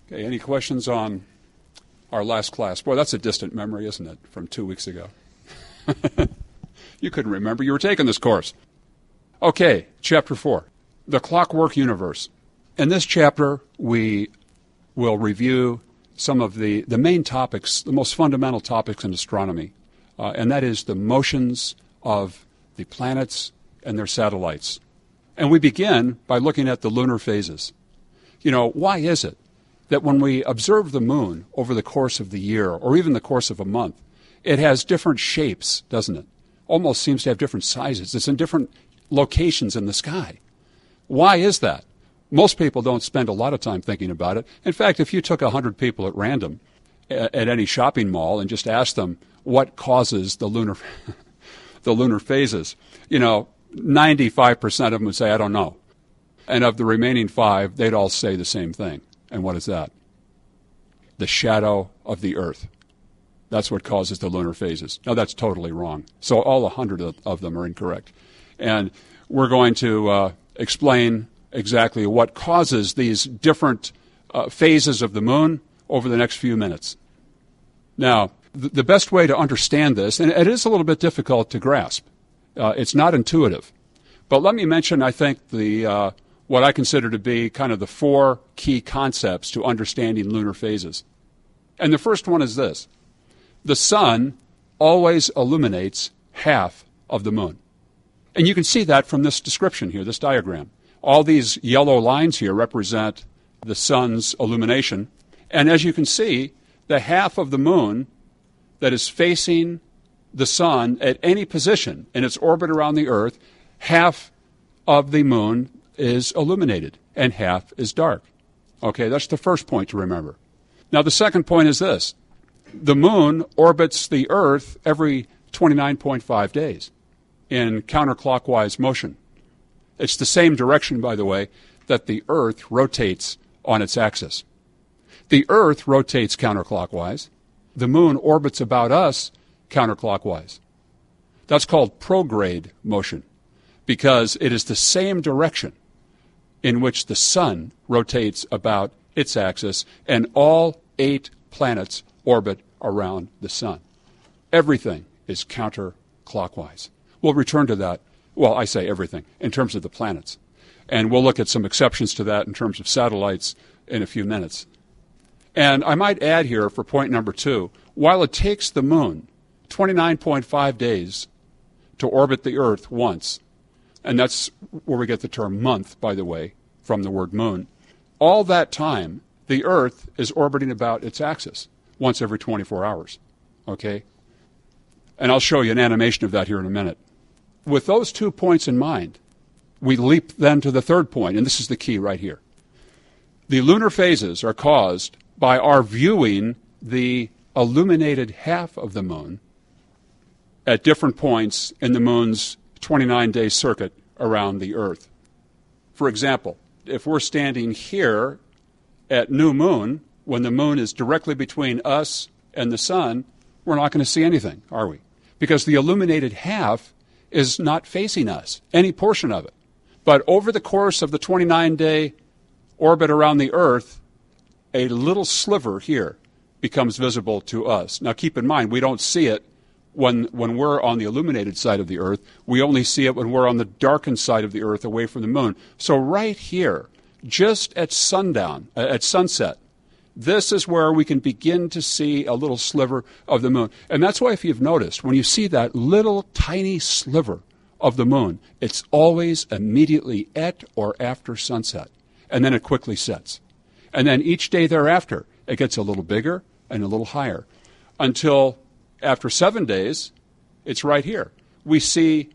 Okay, any questions on our last class? Boy, that's a distant memory, isn't it, from 2 weeks ago? You couldn't remember. You were taking this course. Okay, chapter 4, the clockwork universe. In this chapter, we will review some of the main topics, the most fundamental topics in astronomy, and that is the motions of the planets and their satellites. And we begin by looking at the lunar phases. You know, why is it that when we observe the moon over the course of the year, or even the course of a month, it has different shapes, doesn't it? Almost seems to have different sizes. It's in different locations in the sky. Why is that? Most people don't spend a lot of time thinking about it. In fact, if you took 100 people at random at any shopping mall and just asked them what causes the lunar the lunar phases, 95% of them would say, I don't know. And of the remaining 5, they'd all say the same thing. And what is that? The shadow of the Earth. That's what causes the lunar phases. Now, that's totally wrong. So all 100 of them are incorrect. And we're going to explain exactly what causes these different phases of the moon over the next few minutes. Now, the best way to understand this, and it is a little bit difficult to grasp, it's not intuitive. But let me mention, I think, what I consider to be kind of the 4 key concepts to understanding lunar phases. And the first one is this. The sun always illuminates half of the moon. And you can see that from this description here, this diagram. All these yellow lines here represent the sun's illumination. And as you can see, the half of the moon that is facing the sun at any position in its orbit around the Earth, half of the moon is illuminated and half is dark. Okay, that's the first point to remember. Now, the second point is this. The moon orbits the Earth every 29.5 days in counterclockwise motion. It's the same direction, by the way, that the Earth rotates on its axis. The Earth rotates counterclockwise. The moon orbits about us counterclockwise. That's called prograde motion because it is the same direction in which the sun rotates about its axis and all 8 planets orbit around the sun. Everything is counterclockwise. We'll return to that. Well, I say everything in terms of the planets. And we'll look at some exceptions to that in terms of satellites in a few minutes. And I might add here for point number 2, while it takes the moon 29.5 days to orbit the Earth once, and that's where we get the term month, by the way, from the word moon, all that time the Earth is orbiting about its axis once every 24 hours. Okay? And I'll show you an animation of that here in a minute. With those 2 points in mind, we leap then to the third point, and this is the key right here. The lunar phases are caused by our viewing the illuminated half of the moon at different points in the moon's 29-day circuit around the Earth. For example, if we're standing here at new moon, when the moon is directly between us and the sun, we're not going to see anything, are we? Because the illuminated half is not facing us, any portion of it. But over the course of the 29-day orbit around the Earth, a little sliver here becomes visible to us. Now keep in mind, we don't see it when we're on the illuminated side of the Earth. We only see it when we're on the darkened side of the Earth away from the moon. So right here, just at sundown, at sunset, this is where we can begin to see a little sliver of the moon. And that's why, if you've noticed, when you see that little tiny sliver of the moon, it's always immediately at or after sunset. And then it quickly sets. And then each day thereafter, it gets a little bigger and a little higher until after 7 days, it's right here. We see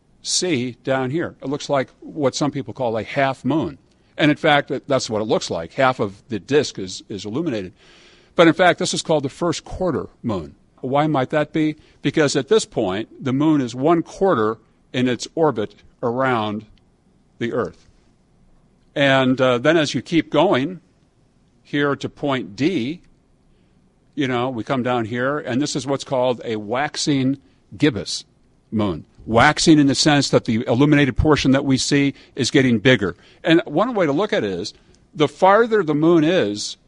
down here. It looks like what some people call a half moon. And in fact, that's what it looks like. Half of the disk is illuminated. But in fact, this is called the first quarter moon. Why might that be? Because at this point, the moon is 1/4 in its orbit around the Earth. And then as you keep going here to point D, we come down here, and this is what's called a waxing gibbous moon. Waxing in the sense that the illuminated portion that we see is getting bigger. And one way to look at it is, the farther the moon is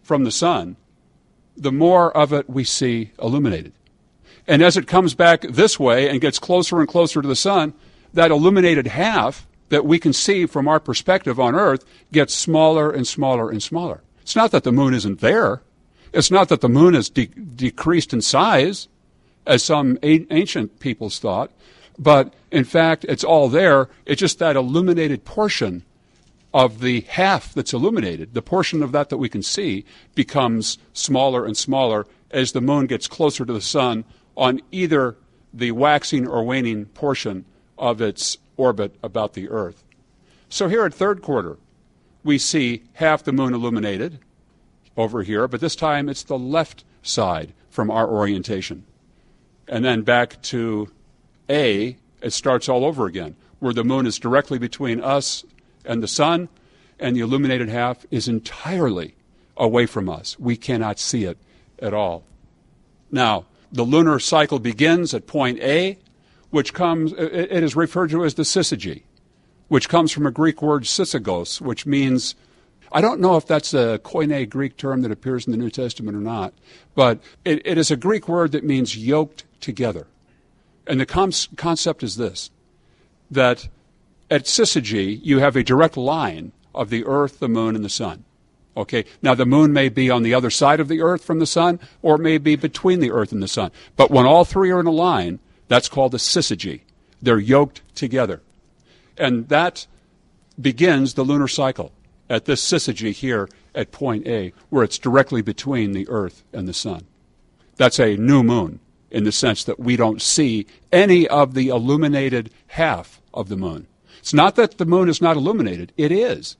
from the sun, the more of it we see illuminated. And as it comes back this way and gets closer and closer to the sun, that illuminated half that we can see from our perspective on Earth gets smaller and smaller and smaller. It's not that the moon isn't there. It's not that the moon has decreased in size, as some ancient peoples thought, but in fact, it's all there. It's just that illuminated portion of the half that's illuminated, the portion of that we can see, becomes smaller and smaller as the moon gets closer to the sun on either the waxing or waning portion of its orbit about the Earth. So here at third quarter, we see half the moon illuminated over here, but this time it's the left side from our orientation. And then back to A, it starts all over again, where the moon is directly between us and the sun, and the illuminated half is entirely away from us. We cannot see it at all. Now, the lunar cycle begins at point A, which comes, it is referred to as the syzygy, which comes from a Greek word sysagos, which means, I don't know if that's a Koine Greek term that appears in the New Testament or not, but it is a Greek word that means yoked together. And the concept is this, that at syzygy, you have a direct line of the Earth, the moon, and the sun. Okay, now the moon may be on the other side of the Earth from the sun, or it may be between the Earth and the sun. But when all three are in a line, that's called a syzygy. They're yoked together. And that begins the lunar cycle at this syzygy here at point A, where it's directly between the Earth and the sun. That's a new moon in the sense that we don't see any of the illuminated half of the moon. It's not that the moon is not illuminated. It is.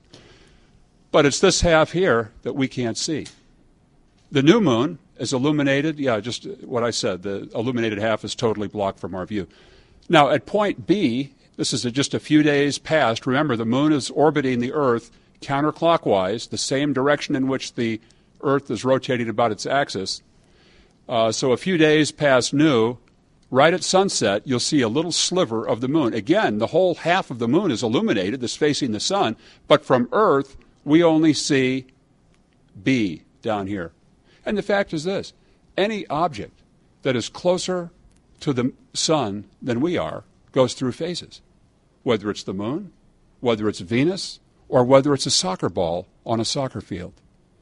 But it's this half here that we can't see. The new moon is illuminated. Yeah, just what I said. The illuminated half is totally blocked from our view. Now, at point B, this is just a few days past. Remember, the moon is orbiting the Earth counterclockwise, the same direction in which the Earth is rotating about its axis. So a few days past new, right at sunset, you'll see a little sliver of the moon. Again, the whole half of the moon is illuminated, that's facing the sun, but from Earth, we only see B down here. And the fact is this, any object that is closer to the sun than we are goes through phases, whether it's the moon, whether it's Venus, or whether it's a soccer ball on a soccer field.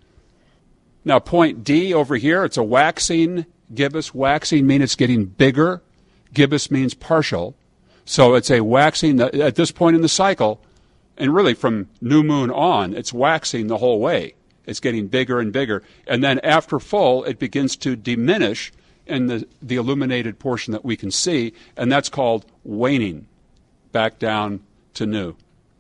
Now, point D over here, it's a waxing gibbous. Waxing means it's getting bigger. Gibbous means partial. So it's a waxing at this point in the cycle, and really from new moon on, it's waxing the whole way. It's getting bigger and bigger. And then after full, it begins to diminish in the illuminated portion that we can see, and that's called waning, back down to new.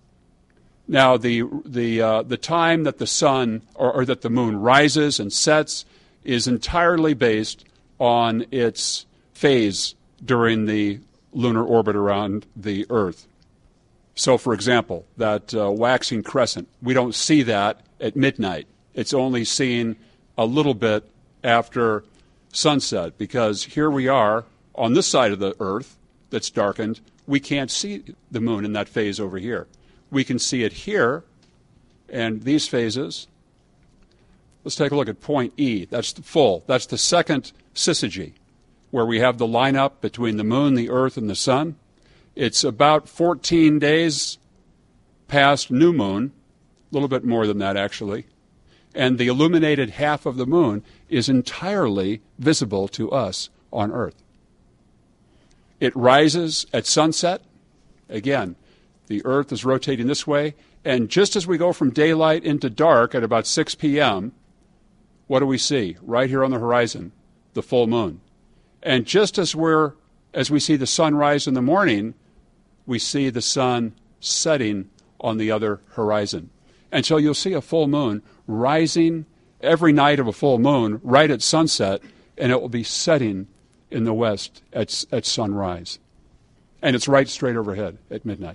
Now, the time that the sun or that the moon rises and sets is entirely based on its phase during the lunar orbit around the Earth. So, for example, that waxing crescent, we don't see that at midnight. It's only seen a little bit after sunset, because here we are on this side of the Earth that's darkened. We can't see the moon in that phase over here. We can see it here, and these phases. Let's take a look at point E. That's the full. That's the second syzygy, where we have the lineup between the moon, the Earth, and the sun. It's about 14 days past new moon, a little bit more than that, actually. And the illuminated half of the moon is entirely visible to us on Earth. It rises at sunset. Again, the Earth is rotating this way, and just as we go from daylight into dark at about 6 p.m., what do we see? Right here on the horizon, the full moon. And just as we see the sun rise in the morning, we see the sun setting on the other horizon. And so you'll see a full moon rising every night of a full moon right at sunset, and it will be setting in the west at sunrise. And it's right straight overhead at midnight.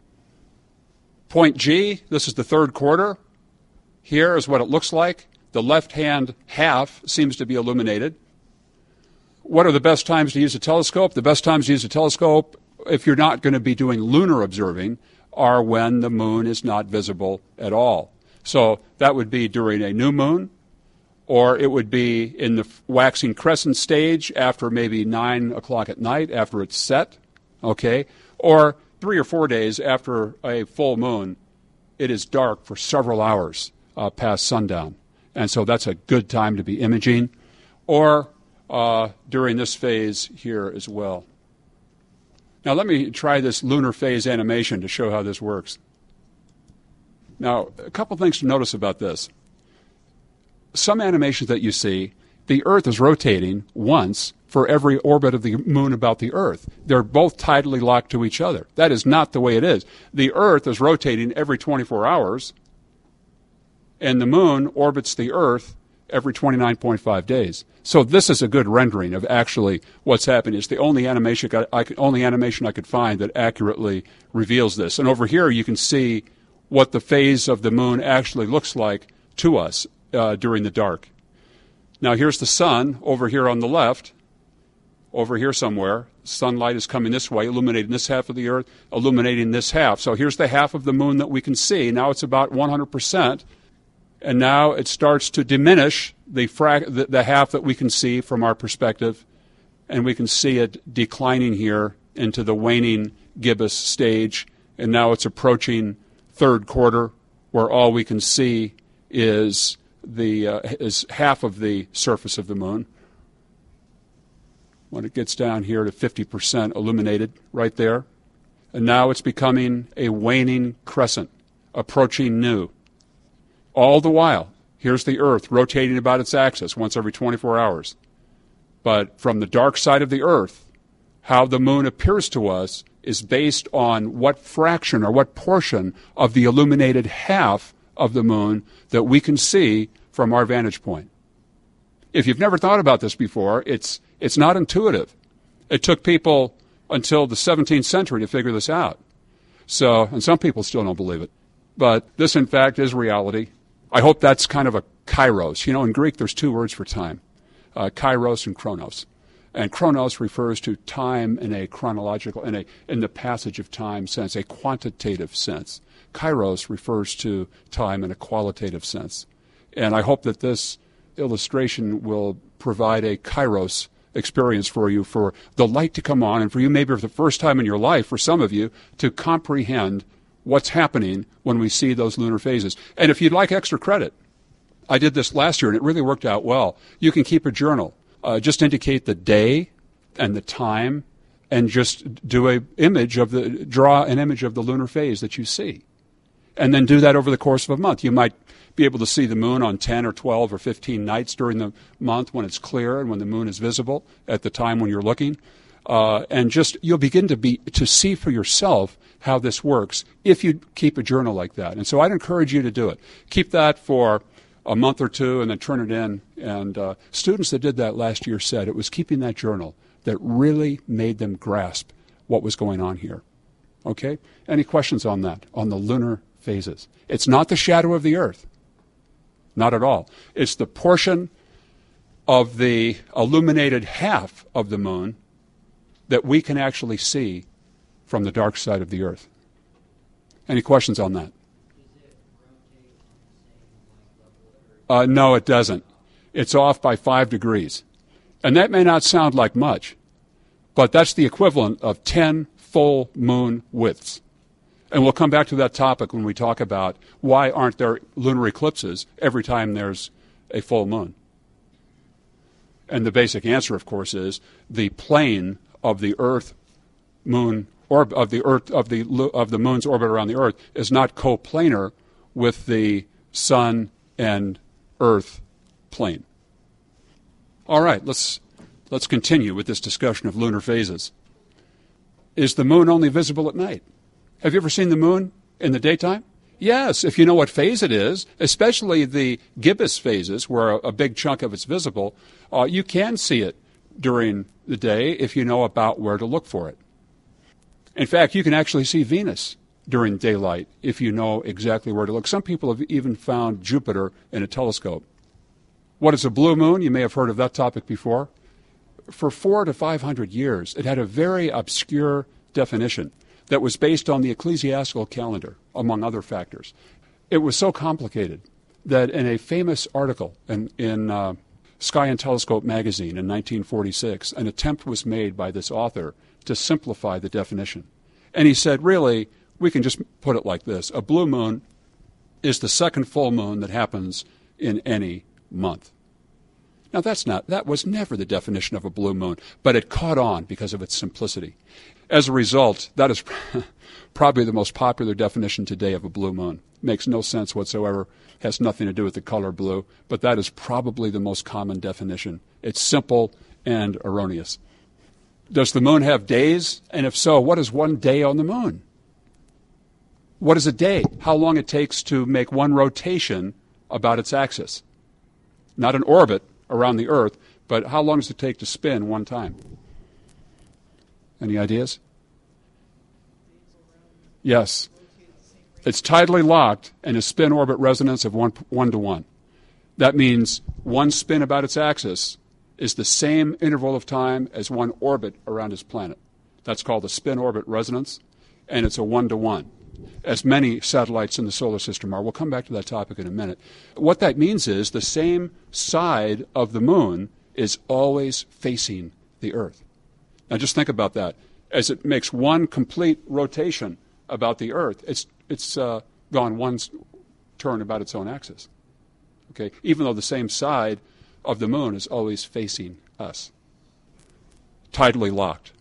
Point G, this is the third quarter. Here is what it looks like. The left-hand half seems to be illuminated. What are the best times to use a telescope? The best times to use a telescope, if you're not going to be doing lunar observing, are when the moon is not visible at all. So that would be during a new moon, or it would be in the waxing crescent stage after maybe 9 o'clock at night after it's set, okay? Or 3 or 4 days after a full moon, it is dark for several hours past sundown. And so that's a good time to be imaging. Or during this phase here as well. Now let me try this lunar phase animation to show how this works. Now, a couple things to notice about this. Some animations that you see, the Earth is rotating once for every orbit of the moon about the Earth. They're both tidally locked to each other. That is not the way it is. The Earth is rotating every 24 hours, and the moon orbits the Earth every 29.5 days. So this is a good rendering of actually what's happening. It's the only animation I could find that accurately reveals this. And over here you can see what the phase of the moon actually looks like to us during the dark. Now here's the sun over here on the left, over here somewhere. Sunlight is coming this way, illuminating this half of the Earth, illuminating this half. So here's the half of the moon that we can see. Now it's about 100%. And now it starts to diminish the half that we can see from our perspective, and we can see it declining here into the waning gibbous stage, and now it's approaching third quarter, where all we can see is is half of the surface of the moon. When it gets down here to 50% illuminated right there, and now it's becoming a waning crescent, approaching new. All the while, here's the Earth rotating about its axis once every 24 hours. But from the dark side of the Earth, how the moon appears to us is based on what fraction or what portion of the illuminated half of the moon that we can see from our vantage point. If you've never thought about this before, it's not intuitive. It took people until the 17th century to figure this out. So, and some people still don't believe it. But this, in fact, is reality. I hope that's kind of a kairos. You know, in Greek, there's 2 words for time, kairos and chronos. And chronos refers to time in a chronological, in the passage of time sense, a quantitative sense. Kairos refers to time in a qualitative sense. And I hope that this illustration will provide a kairos experience for you, for the light to come on, and for you maybe for the first time in your life, for some of you, to comprehend what's happening when we see those lunar phases. And if you'd like extra credit, I did this last year and it really worked out well. You can keep a journal. Just indicate the day and the time, and just draw an image of the lunar phase that you see. And then do that over the course of a month. You might be able to see the moon on 10 or 12 or 15 nights during the month when it's clear and when the moon is visible at the time when you're looking. And just you'll begin to see for yourself how this works if you keep a journal like that. And so I'd encourage you to do it. Keep that for a month or two and then turn it in. And students that did that last year said it was keeping that journal that really made them grasp what was going on here. Okay? Any questions on that, on the lunar phases? It's not the shadow of the Earth. Not at all. It's the portion of the illuminated half of the moon that we can actually see from the dark side of the Earth. Any questions on that? No, it doesn't. It's off by 5 degrees. And that may not sound like much, but that's the equivalent of 10 full moon widths. And we'll come back to that topic when we talk about why aren't there lunar eclipses every time there's a full moon. And the basic answer, of course, is the plane of the Earth-Moon of the moon's orbit around the Earth is not coplanar with the Sun and Earth plane. All right, let's continue with this discussion of lunar phases. Is the moon only visible at night? Have you ever seen the moon in the daytime? Yes, if you know what phase it is, especially the gibbous phases, where a big chunk of it's visible, you can see it during the day if you know about where to look for it. In fact, you can actually see Venus during daylight if you know exactly where to look. Some people have even found Jupiter in a telescope. What is a blue moon? You may have heard of that topic before. For 400 to 500 years, it had a very obscure definition that was based on the ecclesiastical calendar, among other factors. It was so complicated that in a famous article in Sky and Telescope magazine in 1946, an attempt was made by this author to simplify the definition. And he said, really, we can just put it like this. A blue moon is the second full moon that happens in any month. Now, that was never the definition of a blue moon, but it caught on because of its simplicity. As a result, that is probably the most popular definition today of a blue moon. Makes no sense whatsoever, has nothing to do with the color blue, but that is probably the most common definition. It's simple and erroneous. Does the moon have days? And if so, what is one day on the moon? What is a day? How long it takes to make one rotation about its axis. Not an orbit around the Earth, but how long does it take to spin one time? Any ideas? Yes. It's tidally locked and a spin-orbit resonance of 1 to 1. That means one spin about its axis is the same interval of time as one orbit around its planet. That's called the spin-orbit resonance, and it's a 1 to 1, as many satellites in the solar system are. We'll come back to that topic in a minute. What that means is the same side of the moon is always facing the Earth. Now just think about that. As it makes one complete rotation about the Earth, it's gone one turn about its own axis. Okay, even though the same side of the moon is always facing us. Tidally locked.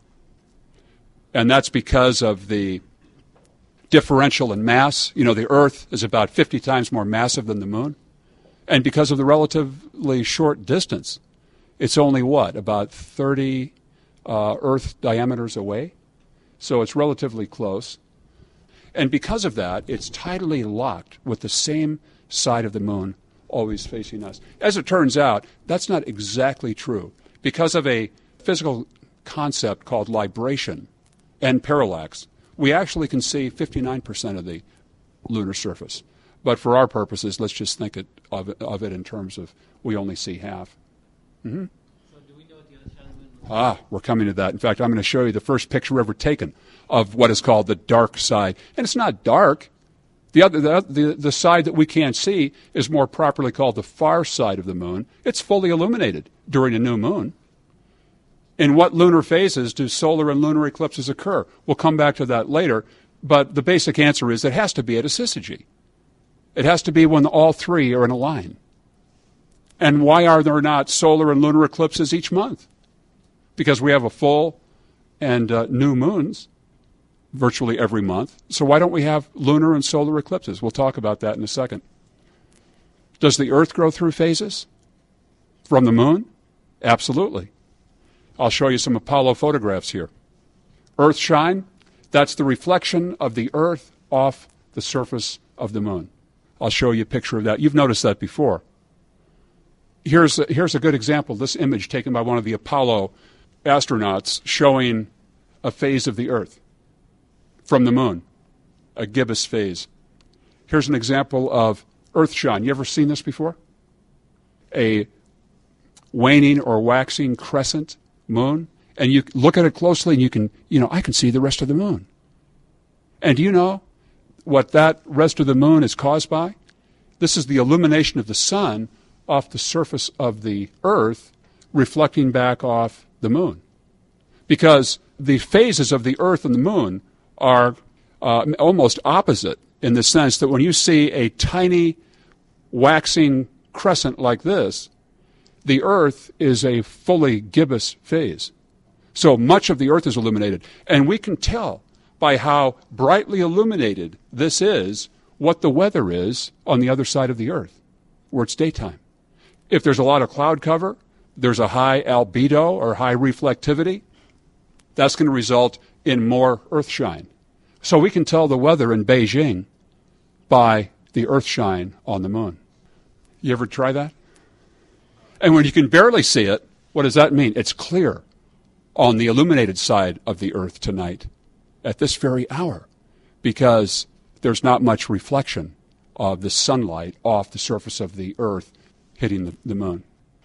And that's because of the differential in mass. You know, the Earth is about 50 times more massive than the moon. And because of the relatively short distance, it's only about 30 Earth diameters away. So it's relatively close. And because of that, it's tidally locked with the same side of the moon always facing us. As it turns out, that's not exactly true. Because of a physical concept called libration and parallax, we actually can see 59% of the lunar surface. But for our purposes, let's just think of it in terms of we only see half. Mm-hmm. So do we know what the other side of the moon looks like? We're coming to that. In fact, I'm going to show you the first picture ever taken of what is called the dark side. And it's not dark. The side that we can't see is more properly called the far side of the moon. It's fully illuminated during a new moon. In what lunar phases do solar and lunar eclipses occur? We'll come back to that later, but the basic answer is it has to be at a syzygy. It has to be when all three are in a line. And why are there not solar and lunar eclipses each month? Because we have a full and new moons virtually every month. So why don't we have lunar and solar eclipses? We'll talk about that in a second. Does the Earth grow through phases from the moon? Absolutely. I'll show you some Apollo photographs here. Earth shine, that's the reflection of the Earth off the surface of the moon. I'll show you a picture of that. You've noticed that before. Here's a good example. This image taken by one of the Apollo astronauts showing a phase of the Earth from the moon, a gibbous phase. Here's an example of Earth shine. You ever seen this before? A waning or waxing crescent moon, and you look at it closely and I can see the rest of the moon. And do you know what that rest of the moon is caused by? This is the illumination of the sun off the surface of the Earth reflecting back off the moon. Because the phases of the Earth and the moon are almost opposite in the sense that when you see a tiny waxing crescent like this, the Earth is a fully gibbous phase. So much of the Earth is illuminated. And we can tell by how brightly illuminated this is what the weather is on the other side of the Earth, where it's daytime. If there's a lot of cloud cover, there's a high albedo or high reflectivity, that's going to result in more Earth shine. So we can tell the weather in Beijing by the Earth shine on the moon. You ever try that? And when you can barely see it, what does that mean? It's clear on the illuminated side of the Earth tonight at this very hour because there's not much reflection of the sunlight off the surface of the Earth hitting the moon.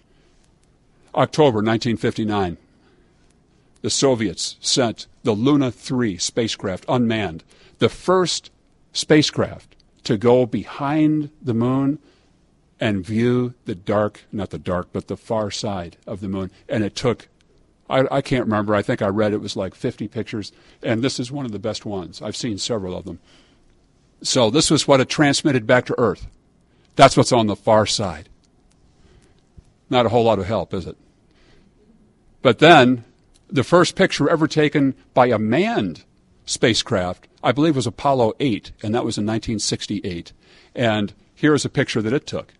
October 1959, the Soviets sent the Luna 3 spacecraft unmanned, the first spacecraft to go behind the moon and view the far side of the moon. And it took, I can't remember, I think I read it was like 50 pictures, and this is one of the best ones. I've seen several of them. So this was what it transmitted back to Earth. That's what's on the far side. Not a whole lot of help, is it? But then, the first picture ever taken by a manned spacecraft, I believe, was Apollo 8, and that was in 1968. And here's a picture that it took.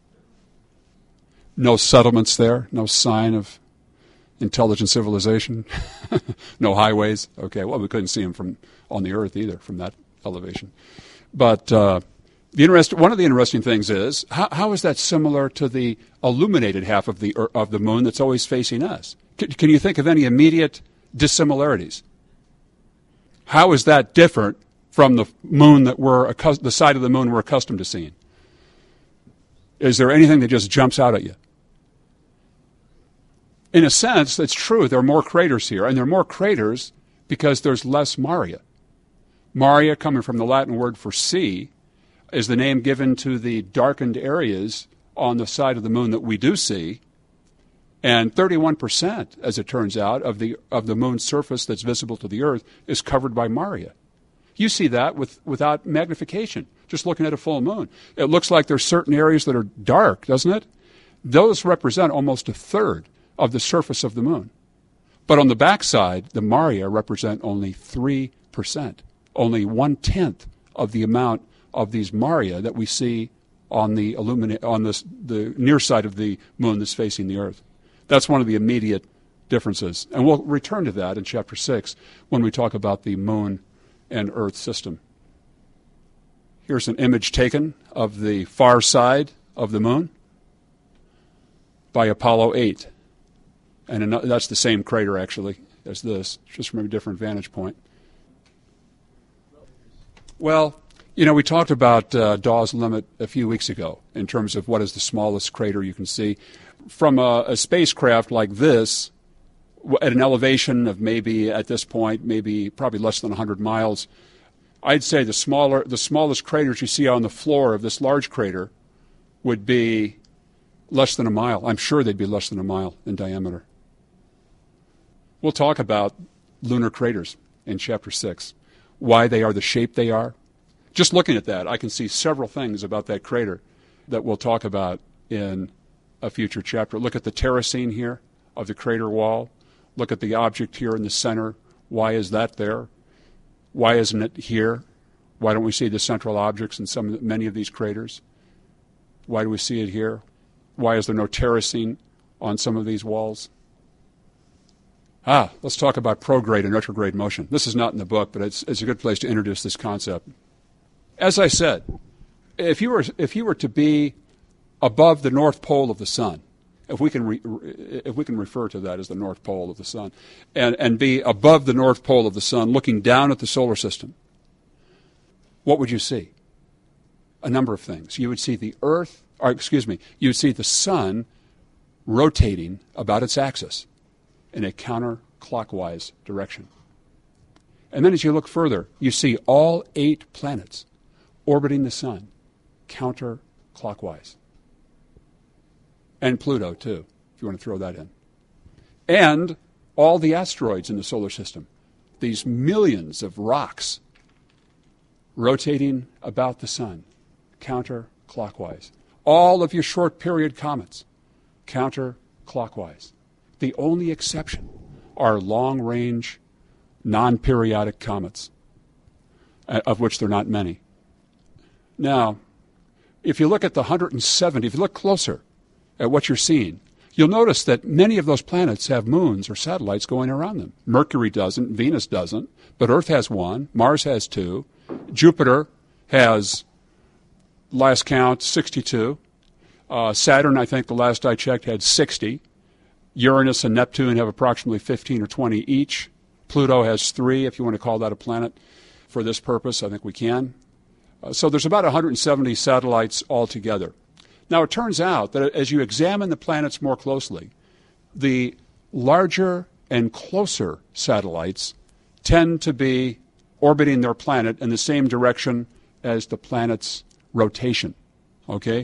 No settlements there, no sign of intelligent civilization, no highways. Okay, well, we couldn't see them from on the Earth either, from that elevation. But one of the interesting things is, how is that similar to the illuminated half of the moon that's always facing us? Can you think of any immediate dissimilarities? How is that different from the moon the side of the moon we're accustomed to seeing? Is there anything that just jumps out at you? In a sense, it's true. There are more craters here, and there are more craters because there's less Maria. Maria, coming from the Latin word for sea, is the name given to the darkened areas on the side of the moon that we do see. And 31%, as it turns out, of the moon's surface that's visible to the Earth is covered by Maria. You see that without magnification, just looking at a full moon. It looks like there's certain areas that are dark, doesn't it? Those represent almost a third of the surface of the moon. But on the backside, the Maria represent only 3%, only 1/10 of the amount of these Maria that we see on the near side of the moon that's facing the Earth. That's one of the immediate differences. And we'll return to that in Chapter 6 when we talk about the moon and Earth system. Here's an image taken of the far side of the moon by Apollo 8. And that's the same crater, actually, as this, just from a different vantage point. Well, we talked about Dawes Limit a few weeks ago in terms of what is the smallest crater you can see. From a spacecraft like this, at an elevation of maybe, at this point, probably less than 100 miles, I'd say the smallest craters you see on the floor of this large crater would be less than a mile. I'm sure they'd be less than a mile in diameter. We'll talk about lunar craters in Chapter 6, why they are the shape they are. Just looking at that, I can see several things about that crater that we'll talk about in a future chapter. Look at the terracing here of the crater wall. Look at the object here in the center. Why is that there? Why isn't it here? Why don't we see the central objects in many of these craters? Why do we see it here? Why is there no terracing on some of these walls? Let's talk about prograde and retrograde motion. This is not in the book, but it's a good place to introduce this concept. As I said, if you were to be above the North Pole of the Sun, if we can refer to that as the North Pole of the Sun, and be above the North Pole of the Sun, looking down at the solar system, what would you see? A number of things. You would see you would see the Sun rotating about its axis in a counterclockwise direction. And then as you look further, you see all 8 planets orbiting the Sun counterclockwise. And Pluto, too, if you want to throw that in. And all the asteroids in the solar system, these millions of rocks rotating about the Sun counterclockwise. All of your short-period comets counterclockwise. The only exception are long-range, non-periodic comets, of which there are not many. Now, if you look at the 170, if you look closer at what you're seeing, you'll notice that many of those planets have moons or satellites going around them. Mercury doesn't, Venus doesn't, but Earth has 1, Mars has 2, Jupiter has, last count, 62. Saturn, I think the last I checked, had 60. Uranus and Neptune have approximately 15 or 20 each. Pluto has 3, if you want to call that a planet. For this purpose, I think we can. So there's about 170 satellites altogether. Now, it turns out that as you examine the planets more closely, the larger and closer satellites tend to be orbiting their planet in the same direction as the planet's rotation. Okay?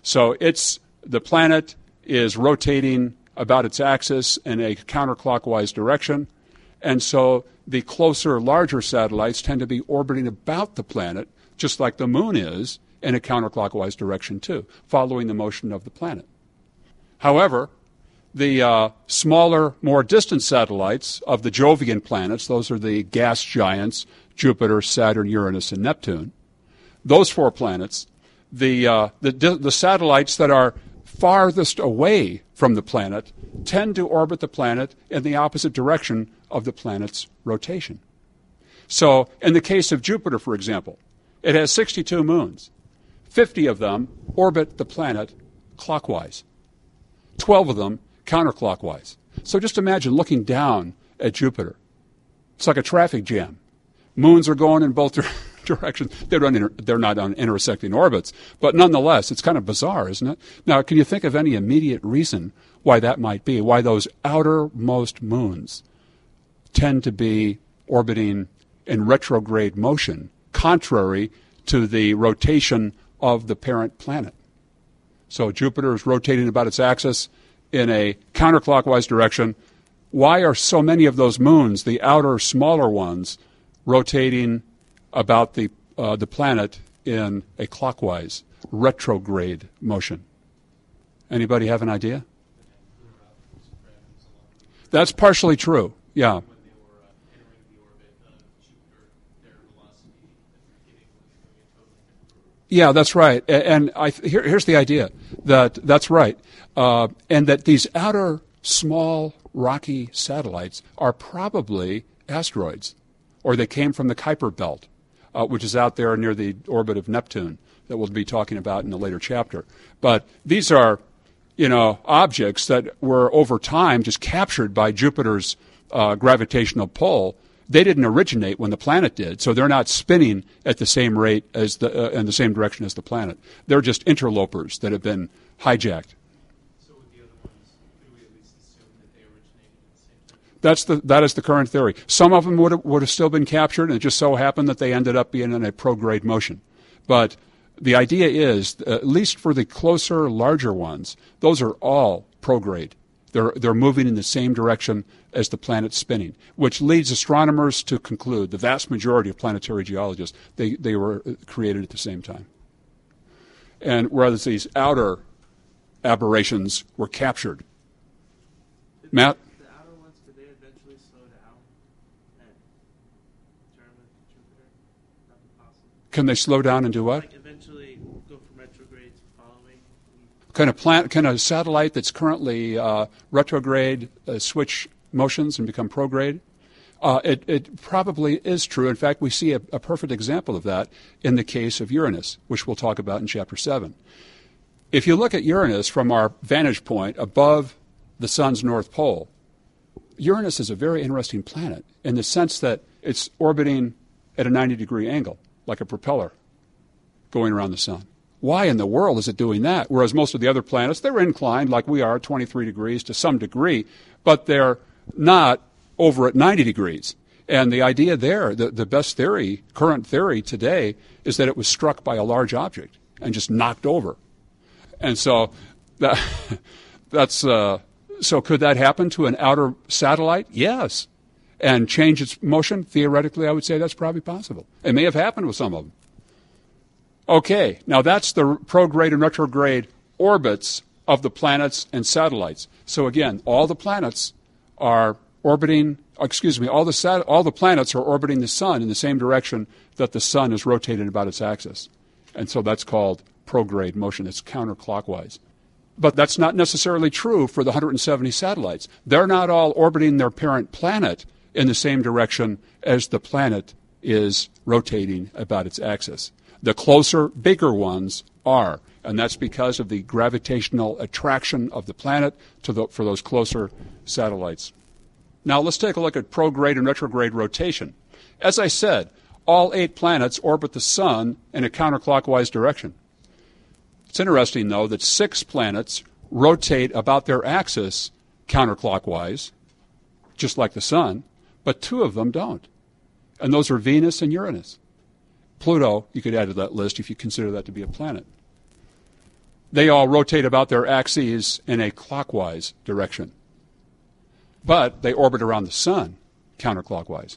So the planet is rotating about its axis in a counterclockwise direction, and so the closer, larger satellites tend to be orbiting about the planet, just like the moon is, in a counterclockwise direction too, following the motion of the planet. However, the smaller, more distant satellites of the Jovian planets, those are the gas giants, Jupiter, Saturn, Uranus, and Neptune, those four planets, the satellites that are farthest away from the planet tend to orbit the planet in the opposite direction of the planet's rotation. So, in the case of Jupiter, for example, it has 62 moons. 50 of them orbit the planet clockwise, 12 of them counterclockwise. So just imagine looking down at Jupiter. It's like a traffic jam. Moons are going in both directions. They're not on intersecting orbits, but nonetheless, it's kind of bizarre, isn't it? Now, can you think of any immediate reason why that might be, why those outermost moons tend to be orbiting in retrograde motion, contrary to the rotation of the parent planet? So Jupiter is rotating about its axis in a counterclockwise direction. Why are so many of those moons, the outer, smaller ones, rotating about the planet in a clockwise, retrograde motion? Anybody have an idea? That's partially true, yeah. Yeah, that's right. And here's the idea, that's right. And that these outer, small, rocky satellites are probably asteroids, or they came from the Kuiper Belt, which is out there near the orbit of Neptune, that we'll be talking about in a later chapter. But these are, objects that were over time just captured by Jupiter's gravitational pull. They didn't originate when the planet did, so they're not spinning at the same rate as in the same direction as the planet. They're just interlopers that have been hijacked. So with the other ones, could we at least assume that they originated at the same time? That is the current theory. Some of them would have still been captured, and it just so happened that they ended up being in a prograde motion. But the idea is, at least for the closer, larger ones, those are all prograde. They're moving in the same direction as the planet's spinning, which leads astronomers to conclude, the vast majority of planetary geologists, they were created at the same time. And whereas these outer aberrations were captured. Matt? The outer ones, could they eventually slow down and turn with Jupiter? That'd be possible. Can they slow down and do what? Like eventually go from retrograde to following. Can a satellite that's currently retrograde switch motions and become prograde? It probably is true. In fact, we see a perfect example of that in the case of Uranus, which we'll talk about in Chapter 7. If you look at Uranus from our vantage point above the Sun's North Pole, Uranus is a very interesting planet in the sense that it's orbiting at a 90-degree angle, like a propeller going around the Sun. Why in the world is it doing that? Whereas most of the other planets, they're inclined like we are, 23 degrees to some degree, but they're not over at 90 degrees. And the idea there, the best theory, current theory today, is that it was struck by a large object and just knocked over. And so so could that happen to an outer satellite? Yes. And change its motion? Theoretically, I would say that's probably possible. It may have happened with some of them. Okay, now that's the prograde and retrograde orbits of the planets and satellites. So again, all the planets are orbiting, all the planets are orbiting the Sun in the same direction that the Sun is rotating about its axis. And so that's called prograde motion. It's counterclockwise. But that's not necessarily true for the 170 satellites. They're not all orbiting their parent planet in the same direction as the planet is rotating about its axis. The closer, bigger ones are, and that's because of the gravitational attraction of the planet for those closer satellites. Now let's take a look at prograde and retrograde rotation. As I said, all 8 planets orbit the Sun in a counterclockwise direction. It's interesting, though, that 6 planets rotate about their axis counterclockwise, just like the Sun, but 2 of them don't. And those are Venus and Uranus. Pluto, you could add to that list if you consider that to be a planet. They all rotate about their axes in a clockwise direction. But they orbit around the sun counterclockwise.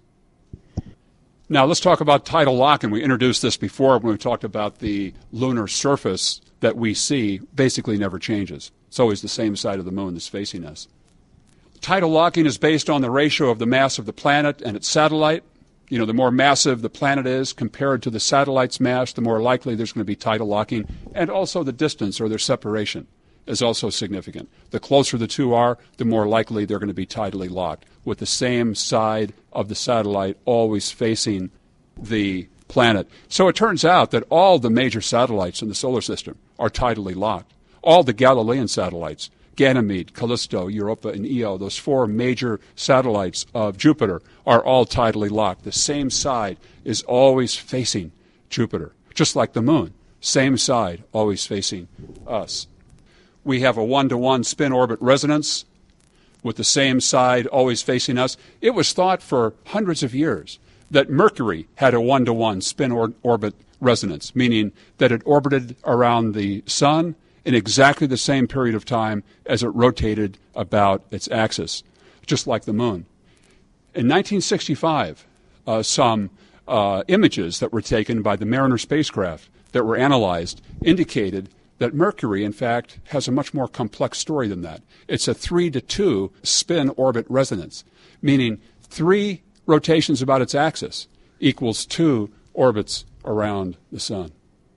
Now let's talk about tidal lock, and we introduced this before when we talked about the lunar surface that we see basically never changes. It's always the same side of the moon that's facing us. Tidal locking is based on the ratio of the mass of the planet and its satellite. You know, the more massive the planet is compared to the satellite's mass, the more likely there's going to be tidal locking. And also the distance or their separation is also significant. The closer the two are, the more likely they're going to be tidally locked, with the same side of the satellite always facing the planet. So it turns out that all the major satellites in the solar system are tidally locked. All the Galilean satellites, Ganymede, Callisto, Europa, and Io, those four major satellites of Jupiter, are all tidally locked. The same side is always facing Jupiter, just like the moon. Same side always facing us. We have a 1-to-1 spin-orbit resonance with the same side always facing us. It was thought for hundreds of years that Mercury had a 1-to-1 spin-orbit resonance, meaning that it orbited around the sun in exactly the same period of time as it rotated about its axis, just like the moon. In 1965, some images that were taken by the Mariner spacecraft that were analyzed indicated that Mercury, in fact, has a much more complex story than that. It's a 3-to-2 spin-orbit resonance, meaning 3 rotations about its axis equals 2 orbits around the sun.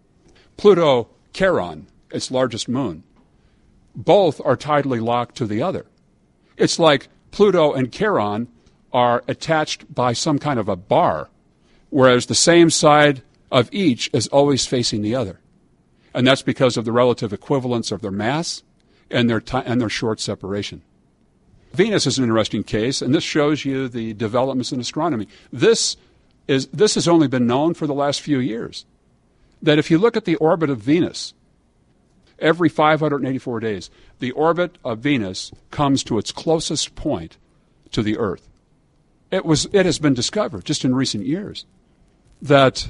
Pluto, Charon, its largest moon, both are tidally locked to the other. It's like Pluto and Charon are attached by some kind of a bar, whereas the same side of each is always facing the other. And that's because of the relative equivalence of their mass and their short separation. Venus is an interesting case, and this shows you the developments in astronomy. This has only been known for the last few years, that if you look at the orbit of Venus, every 584 days, the orbit of Venus comes to its closest point to the Earth. It has been discovered just in recent years that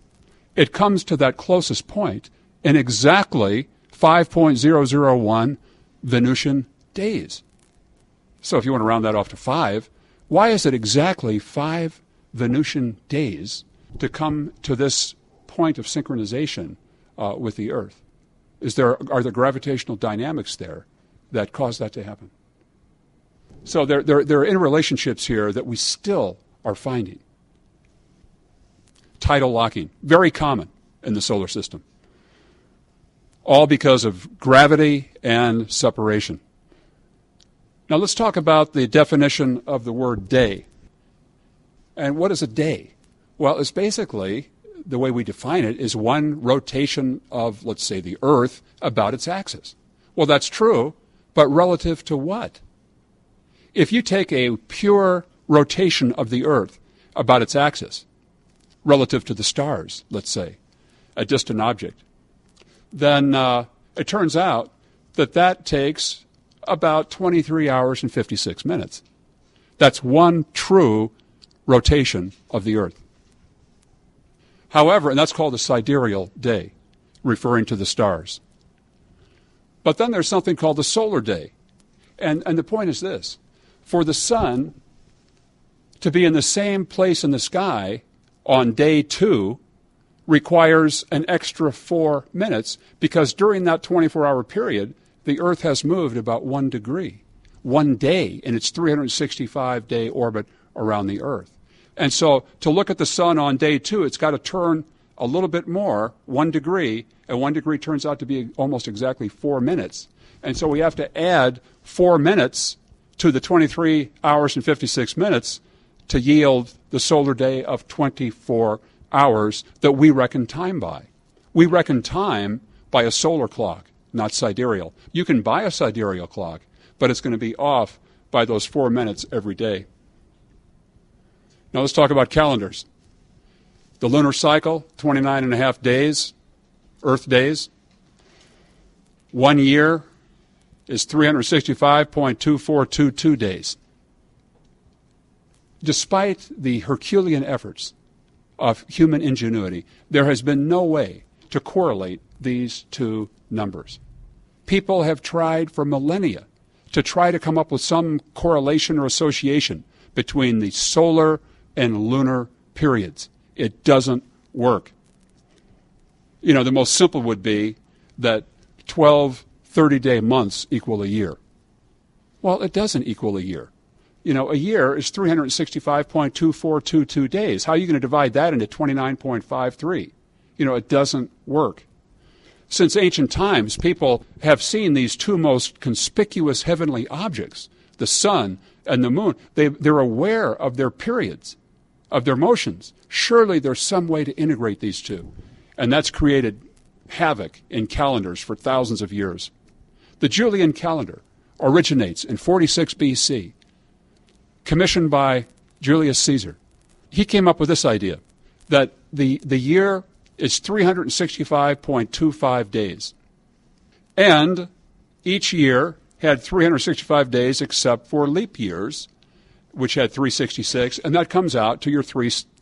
it comes to that closest point in exactly 5.001 Venusian days. So if you want to round that off to 5, why is it exactly 5 Venusian days to come to this point of synchronization with the Earth? Are there gravitational dynamics there that cause that to happen? So there are interrelationships here that we still are finding. Tidal locking, very common in the solar system, all because of gravity and separation. Now let's talk about the definition of the word day. And what is a day? Well, it's basically, the way we define it, is one rotation of, let's say, the Earth about its axis. Well, that's true, but relative to what? If you take a pure rotation of the Earth about its axis, relative to the stars, let's say, a distant object, then it turns out that takes about 23 hours and 56 minutes. That's one true rotation of the Earth. However, and that's called a sidereal day, referring to the stars. But then there's something called the solar day. And the point is this. For the sun to be in the same place in the sky on day 2 requires an extra 4 minutes, because during that 24-hour period, the Earth has moved about 1 degree, 1 day in its 365-day orbit around the Earth. And so to look at the sun on day 2, it's got to turn a little bit more, 1 degree, and 1 degree turns out to be almost exactly 4 minutes. And so we have to add 4 minutes to the 23 hours and 56 minutes to yield the solar day of 24 hours that we reckon time by. We reckon time by a solar clock, not sidereal. You can buy a sidereal clock, but it's going to be off by those 4 minutes every day. Now let's talk about calendars. The lunar cycle, 29.5 days, Earth days. 1 year is 365.2422 days. Despite the Herculean efforts of human ingenuity, there has been no way to correlate these two numbers. People have tried for millennia to try to come up with some correlation or association between the solar and lunar periods. It doesn't work. You know, the most simple would be that 12 30-day months equal a year. Well, it doesn't equal a year. You know, a year is 365.2422 days. How are you going to divide that into 29.53? You know, it doesn't work. Since ancient times, people have seen these two most conspicuous heavenly objects, the sun and the moon. They're aware of their periods, of their motions. Surely there's some way to integrate these two. And that's created havoc in calendars for thousands of years. The Julian calendar originates in 46 BC, commissioned by Julius Caesar. He came up with this idea, that the year is 365.25 days. And each year had 365 days except for leap years, which had 366, and that comes out to your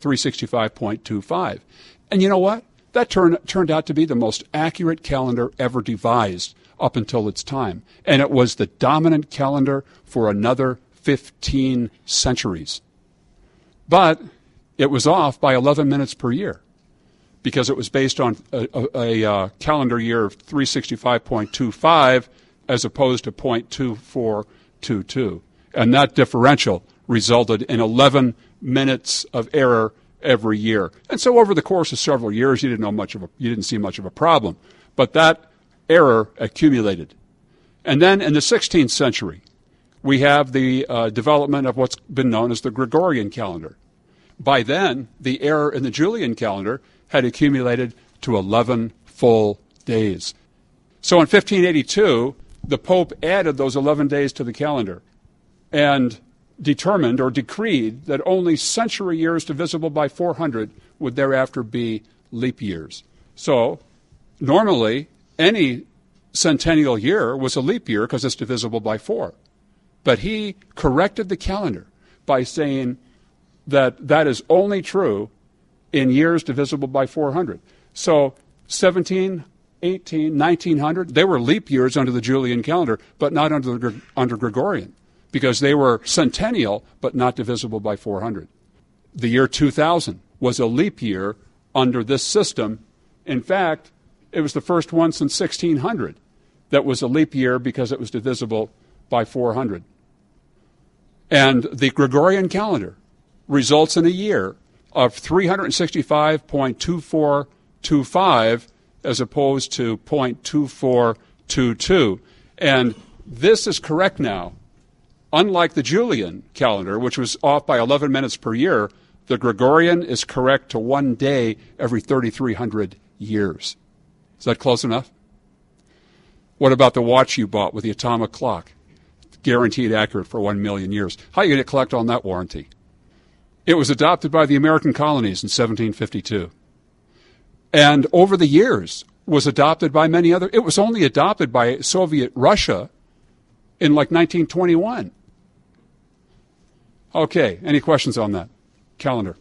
365.25. And you know what? That turned out to be the most accurate calendar ever devised up until its time. And it was the dominant calendar for another 15 centuries. But it was off by 11 minutes per year because it was based on a calendar year of 365.25 as opposed to 0.2422. And that differential resulted in 11 minutes of error every year. And so over the course of several years, you didn't see much of a problem. But that error accumulated. And then in the 16th century, we have the development of what's been known as the Gregorian calendar. By then, the error in the Julian calendar had accumulated to 11 full days. So in 1582, the Pope added those 11 days to the calendar and determined or decreed that only century years divisible by 400 would thereafter be leap years. So normally, any centennial year was a leap year because it's divisible by 4. But he corrected the calendar by saying that that is only true in years divisible by 400. So 17, 18, 1900, they were leap years under the Julian calendar, but not under Gregorian, because they were centennial, but not divisible by 400. The year 2000 was a leap year under this system. In fact, it was the first one since 1600 that was a leap year because it was divisible by 400. And the Gregorian calendar results in a year of 365.2425 as opposed to 0.2422. And this is correct now. Unlike the Julian calendar, which was off by 11 minutes per year, the Gregorian is correct to 1 day every 3,300 years. Is that close enough? What about the watch you bought with the atomic clock? Guaranteed accurate for 1 million years. How are you going to collect on that warranty? It was adopted by the American colonies in 1752. And over the years was adopted by many other. It was only adopted by Soviet Russia in like 1921. Okay, any questions on that calendar?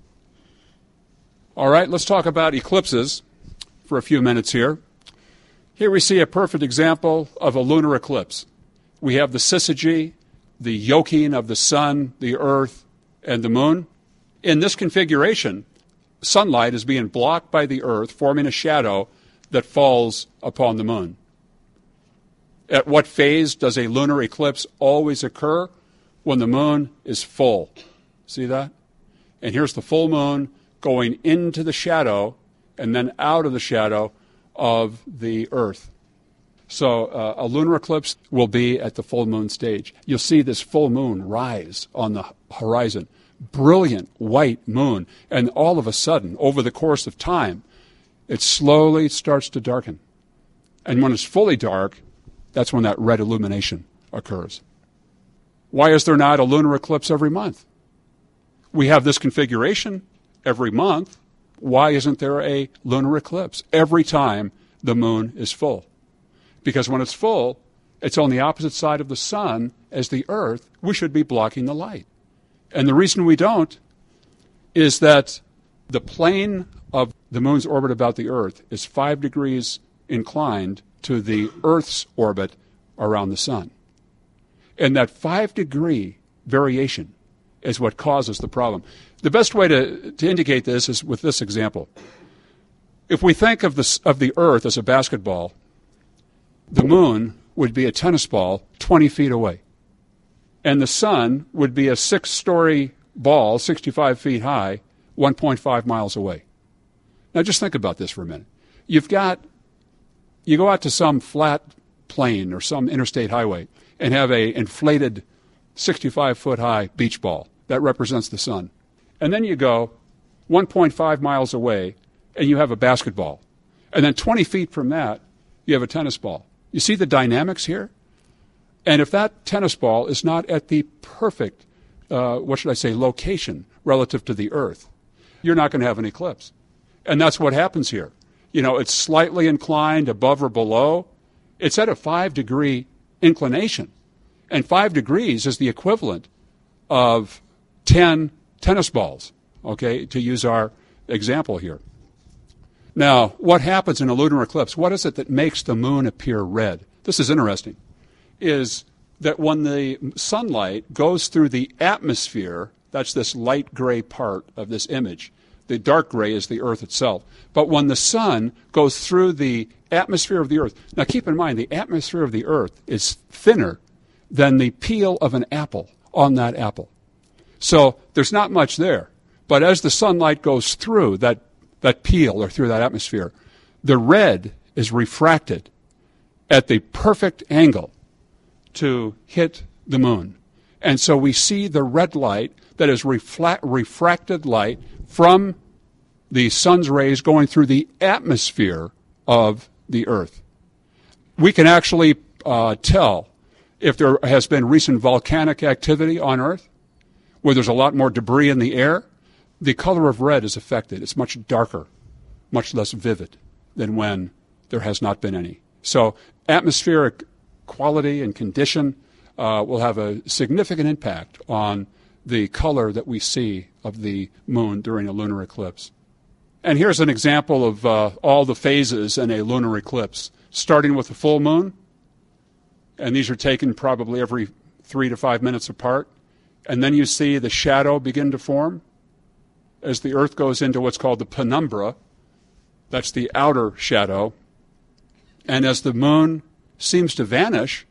All right, let's talk about eclipses for a few minutes here. Here we see a perfect example of a lunar eclipse. We have the syzygy, the yoking of the sun, the earth, and the moon. In this configuration, sunlight is being blocked by the earth, forming a shadow that falls upon the moon. At what phase does a lunar eclipse always occur? When the moon is full. See that? And here's the full moon going into the shadow and then out of the shadow of the earth. So a lunar eclipse will be at the full moon stage. You'll see this full moon rise on the horizon. Brilliant white moon. And all of a sudden, over the course of time, it slowly starts to darken. And when it's fully dark, that's when that red illumination occurs. Why is there not a lunar eclipse every month? We have this configuration every month. Why isn't there a lunar eclipse every time the moon is full? Because when it's full, it's on the opposite side of the sun as the earth. We should be blocking the light. And the reason we don't is that the plane of the moon's orbit about the earth is 5 degrees inclined to the Earth's orbit around the sun. And that 5-degree variation is what causes the problem. The best way to indicate this is with this example. If we think of the Earth as a basketball, the moon would be a tennis ball 20 feet away. And the sun would be a 6-story ball, 65 feet high, 1.5 miles away. Now just think about this for a minute. You go out to some flat plain or some interstate highway and have a inflated 65-foot high beach ball. That represents the sun. And then you go 1.5 miles away and you have a basketball. And then 20 feet from that, you have a tennis ball. You see the dynamics here? And if that tennis ball is not at the perfect, location relative to the Earth, you're not going to have an eclipse. And that's what happens here. It's slightly inclined above or below. It's at a 5-degree inclination. And 5 degrees is the equivalent of 10 tennis balls, okay, to use our example here. Now, what happens in a lunar eclipse? What is it that makes the moon appear red? This is interesting, is that when the sunlight goes through the atmosphere, that's this light gray part of this image. The dark gray is the Earth itself. But when the sun goes through the atmosphere of the Earth, now keep in mind the atmosphere of the Earth is thinner than the peel of an apple on that apple. So there's not much there. But as the sunlight goes through that peel or through that atmosphere, the red is refracted at the perfect angle to hit the moon. And so we see the red light that is refracted light from the sun's rays going through the atmosphere of the Earth. We can actually tell if there has been recent volcanic activity on Earth, where there's a lot more debris in the air. The color of red is affected. It's much darker, much less vivid than when there has not been any. So atmospheric quality and condition will have a significant impact on the color that we see of the moon during a lunar eclipse. And here's an example of all the phases in a lunar eclipse, starting with the full moon. And these are taken probably every 3 to 5 minutes apart. And then you see the shadow begin to form as the Earth goes into what's called the penumbra. That's the outer shadow. And as the moon seems to vanish,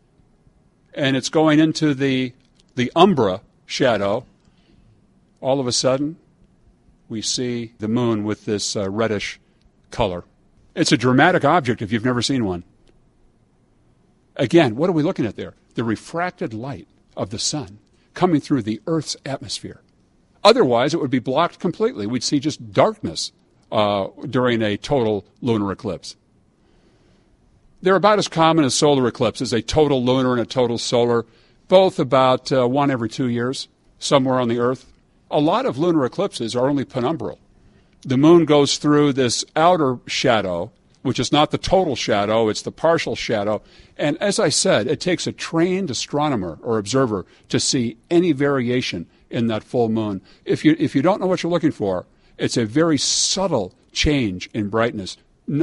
and it's going into the umbra shadow, all of a sudden we see the moon with this reddish color. It's a dramatic object if you've never seen one. Again, what are we looking at there? The refracted light of the sun coming through the Earth's atmosphere. Otherwise, it would be blocked completely. We'd see just darkness during a total lunar eclipse. They're about as common as solar eclipses, a total lunar and a total solar, both about 1 every 2 years, somewhere on the Earth. A lot of lunar eclipses are only penumbral. The moon goes through this outer shadow, which is not the total shadow, it's the partial shadow. And as I said, it takes a trained astronomer or observer to see any variation in that full moon. If you don't know what you're looking for, it's a very subtle change in brightness.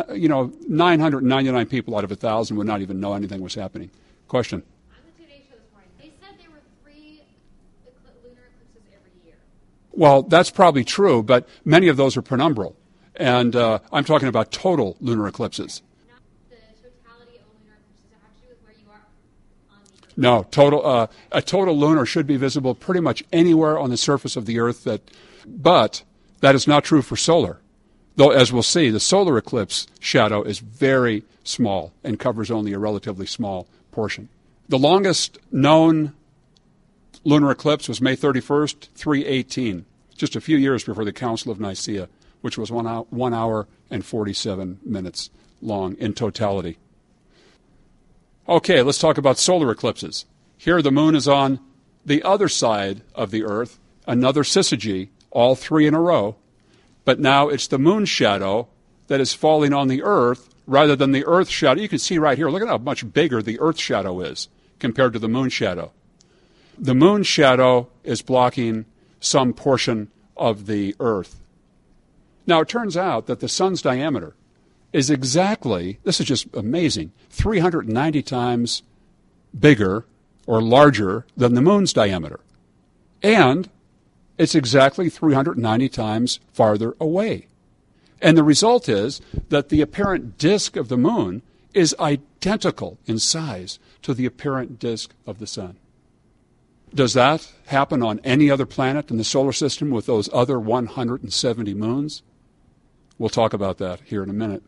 999 people out of 1,000 would not even know anything was happening. Question? On the Today Show this morning, they said there were 3 lunar eclipses every year. Well, that's probably true, but many of those are penumbral. And I'm talking about total lunar eclipses. Not the totality of lunar eclipses, actually with where you are on the Earth. No, a total lunar should be visible pretty much anywhere on the surface of the Earth. But that is not true for solar. Though, as we'll see, the solar eclipse shadow is very small and covers only a relatively small portion. The longest known lunar eclipse was May 31st, 318, just a few years before the Council of Nicaea, which was 1 hour and 47 minutes long in totality. Okay, let's talk about solar eclipses. Here the moon is on the other side of the Earth, another syzygy, all 3 in a row. But now it's the moon shadow that is falling on the Earth rather than the Earth shadow. You can see right here, look at how much bigger the Earth shadow is compared to the moon shadow. The moon shadow is blocking some portion of the Earth. Now, it turns out that the sun's diameter is exactly, this is just amazing, 390 times bigger or larger than the moon's diameter. And it's exactly 390 times farther away. And the result is that the apparent disk of the moon is identical in size to the apparent disk of the sun. Does that happen on any other planet in the solar system with those other 170 moons? We'll talk about that here in a minute.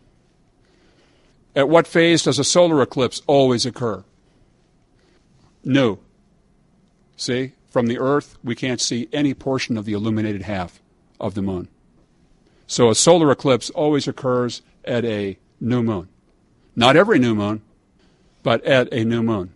At what phase does a solar eclipse always occur? New. See, from the Earth, we can't see any portion of the illuminated half of the moon. So a solar eclipse always occurs at a new moon. Not every new moon, but at a new moon.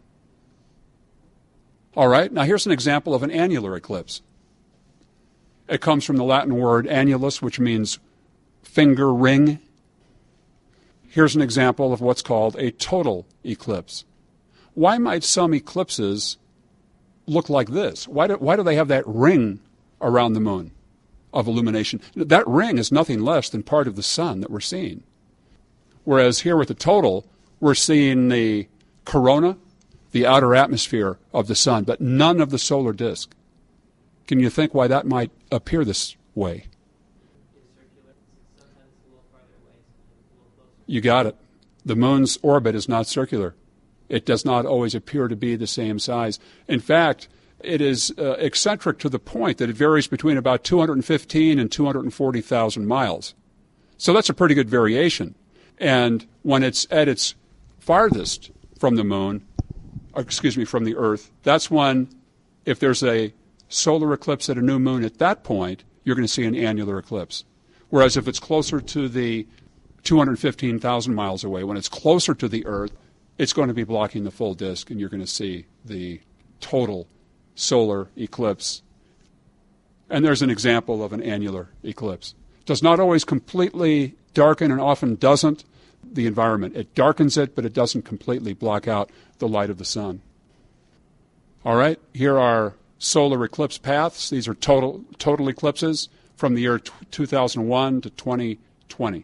All right, now here's an example of an annular eclipse. It comes from the Latin word annulus, which means finger ring. Here's an example of what's called a total eclipse. Why might some eclipses look like this? Why do they have that ring around the moon of illumination? That ring is nothing less than part of the sun that we're seeing. Whereas here with the total, we're seeing the corona, the outer atmosphere of the sun, but none of the solar disk. Can you think why that might appear this way? You got it. The moon's orbit is not circular. It does not always appear to be the same size. In fact, it is eccentric to the point that it varies between about 215 and 240,000 miles. So that's a pretty good variation. And when it's at its farthest from the moon, from the Earth, that's when, if there's a solar eclipse at a new moon at that point, you're going to see an annular eclipse. Whereas if it's closer to the 215,000 miles away, when it's closer to the Earth, it's going to be blocking the full disk, and you're going to see the total solar eclipse. And there's an example of an annular eclipse. It does not always completely darken, and often doesn't, the environment. It darkens it, but it doesn't completely block out the light of the sun. All right, here are solar eclipse paths. These are total eclipses from the year 2001 to 2020.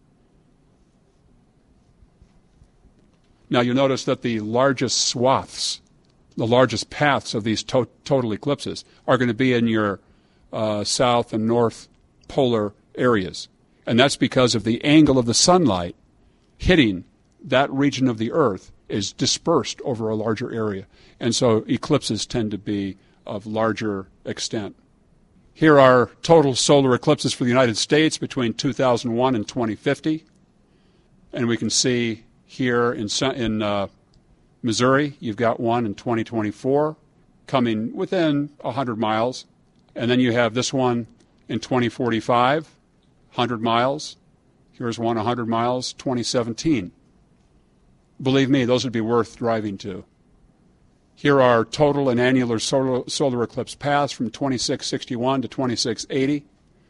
Now you'll notice that the largest swaths, the largest paths of these total eclipses are going to be in your south and north polar areas. And that's because of the angle of the sunlight hitting that region of the Earth is dispersed over a larger area. And so eclipses tend to be of larger extent. Here are total solar eclipses for the United States between 2001 and 2050. And we can see here in Missouri, you've got one in 2024 coming within 100 miles. And then you have this one in 2045, 100 miles. Here's one 100 miles, 2017. Believe me, those would be worth driving to. Here are total and annular solar eclipse paths from 2661 to 2680,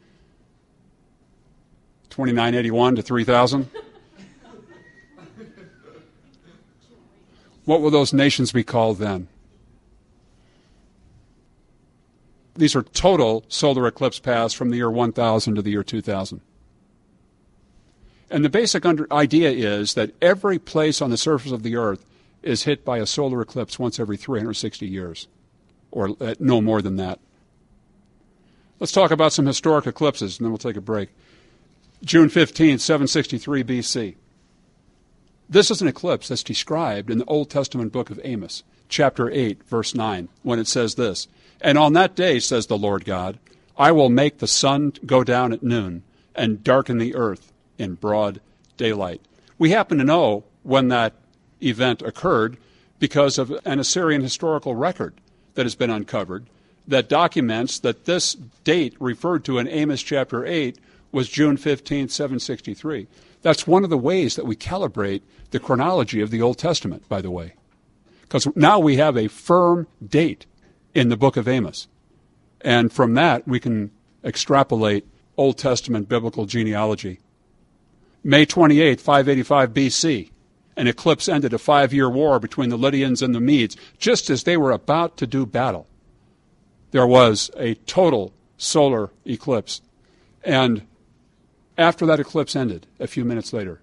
2981 to 3000. What will those nations be called then? These are total solar eclipse paths from the year 1000 to the year 2000. And the basic idea is that every place on the surface of the Earth is hit by a solar eclipse once every 360 years, or no more than that. Let's talk about some historic eclipses, and then we'll take a break. June 15, 763 B.C. This is an eclipse that's described in the Old Testament book of Amos, chapter 8, verse 9, when it says this, "And on that day, says the Lord God, I will make the sun go down at noon and darken the earth in broad daylight." We happen to know when that event occurred because of an Assyrian historical record that has been uncovered that documents that this date referred to in Amos chapter 8 was June 15, 763. That's one of the ways that we calibrate the chronology of the Old Testament, by the way, because now we have a firm date in the book of Amos. And from that, we can extrapolate Old Testament biblical genealogy. May 28, 585 B.C., an eclipse ended a 5-year war between the Lydians and the Medes. Just as they were about to do battle, there was a total solar eclipse. And after that eclipse ended, a few minutes later.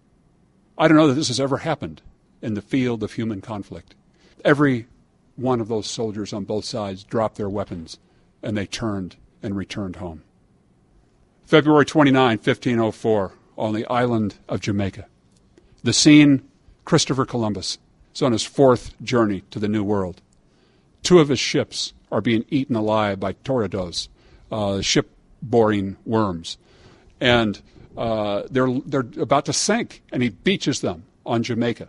I don't know that this has ever happened in the field of human conflict. Every one of those soldiers on both sides dropped their weapons, and they turned and returned home. February 29, 1504, on the island of Jamaica. The scene, Christopher Columbus is on his fourth journey to the New World. 2 of his ships are being eaten alive by tornadoes, ship-boring worms. And they're about to sink, and he beaches them on Jamaica.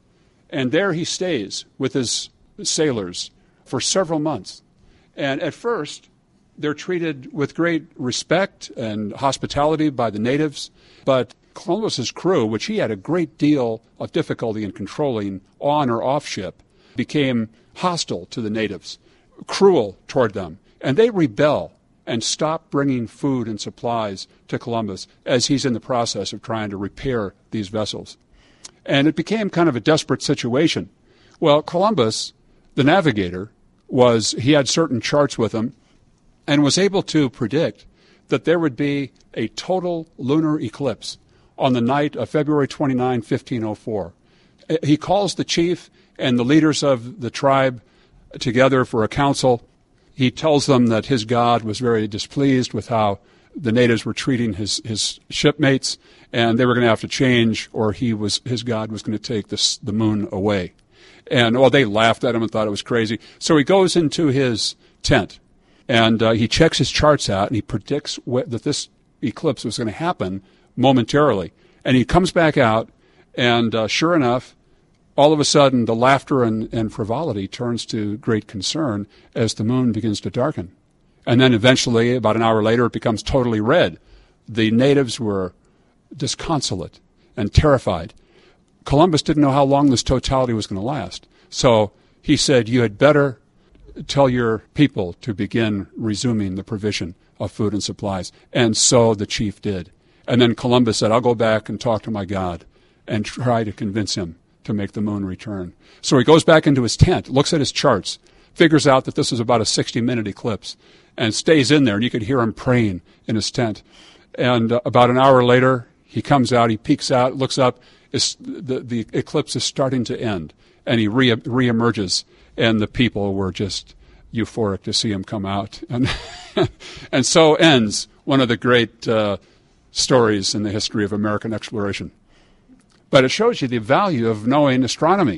And there he stays with his sailors for several months. And at first, they're treated with great respect and hospitality by the natives. But Columbus's crew, which he had a great deal of difficulty in controlling on or off ship, became hostile to the natives, cruel toward them. And they rebel and stop bringing food and supplies to Columbus as he's in the process of trying to repair these vessels. And it became kind of a desperate situation. Well, Columbus, the navigator, he had certain charts with him and was able to predict that there would be a total lunar eclipse on the night of February 29, 1504. He calls the chief and the leaders of the tribe together for a council. He tells them that his God was very displeased with how the natives were treating his shipmates, and they were going to have to change, or his God was going to take the moon away. And they laughed at him and thought it was crazy. So he goes into his tent, and he checks his charts out, and he predicts that this eclipse was going to happen momentarily. And he comes back out, and sure enough, all of a sudden, the laughter and frivolity turns to great concern as the moon begins to darken. And then eventually, about an hour later, it becomes totally red. The natives were disconsolate and terrified. Columbus didn't know how long this totality was going to last. So he said, you had better tell your people to begin resuming the provision of food and supplies. And so the chief did. And then Columbus said, I'll go back and talk to my God and try to convince him to make the moon return. So he goes back into his tent, looks at his charts, figures out that this is about a 60-minute eclipse, and stays in there. And you could hear him praying in his tent. And about an hour later, he comes out, he peeks out, looks up. The eclipse is starting to end. And he reemerges, and the people were just euphoric to see him come out. And so ends one of the great stories in the history of American exploration. But it shows you the value of knowing astronomy.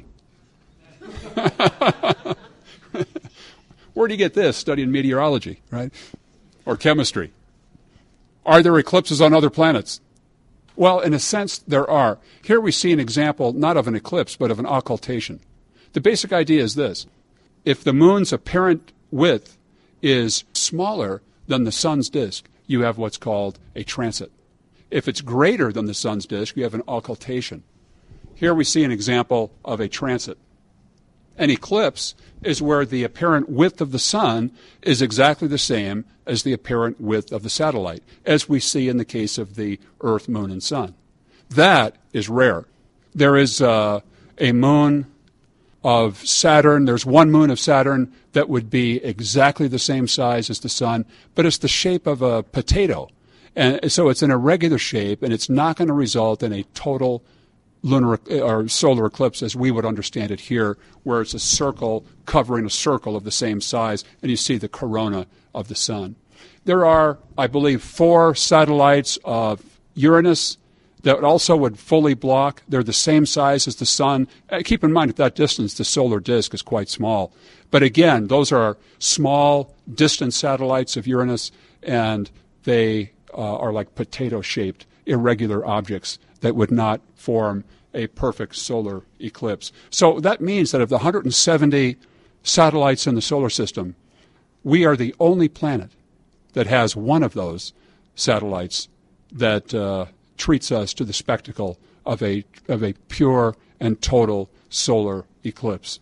Where do you get this? Studying meteorology, right? Or chemistry. Are there eclipses on other planets? Well, in a sense, there are. Here we see an example not of an eclipse, but of an occultation. The basic idea is this. If the moon's apparent width is smaller than the sun's disk, you have what's called a transit. If it's greater than the sun's disk, you have an occultation. Here we see an example of a transit. An eclipse is where the apparent width of the sun is exactly the same as the apparent width of the satellite, as we see in the case of the Earth, Moon, and Sun. That is rare. There is a moon of Saturn. There's one moon of Saturn that would be exactly the same size as the sun, but it's the shape of a potato. And so it's an irregular shape, and it's not going to result in a total lunar or solar eclipse as we would understand it here, where it's a circle covering a circle of the same size, and you see the corona of the sun. There are, I believe, 4 satellites of Uranus that also would fully block. They're the same size as the sun. Keep in mind, at that distance, the solar disk is quite small. But again, those are small, distant satellites of Uranus, and they are like potato-shaped, irregular objects that would not form a perfect solar eclipse. So that means that of the 170 satellites in the solar system, we are the only planet that has one of those satellites that treats us to the spectacle of a pure and total solar eclipse.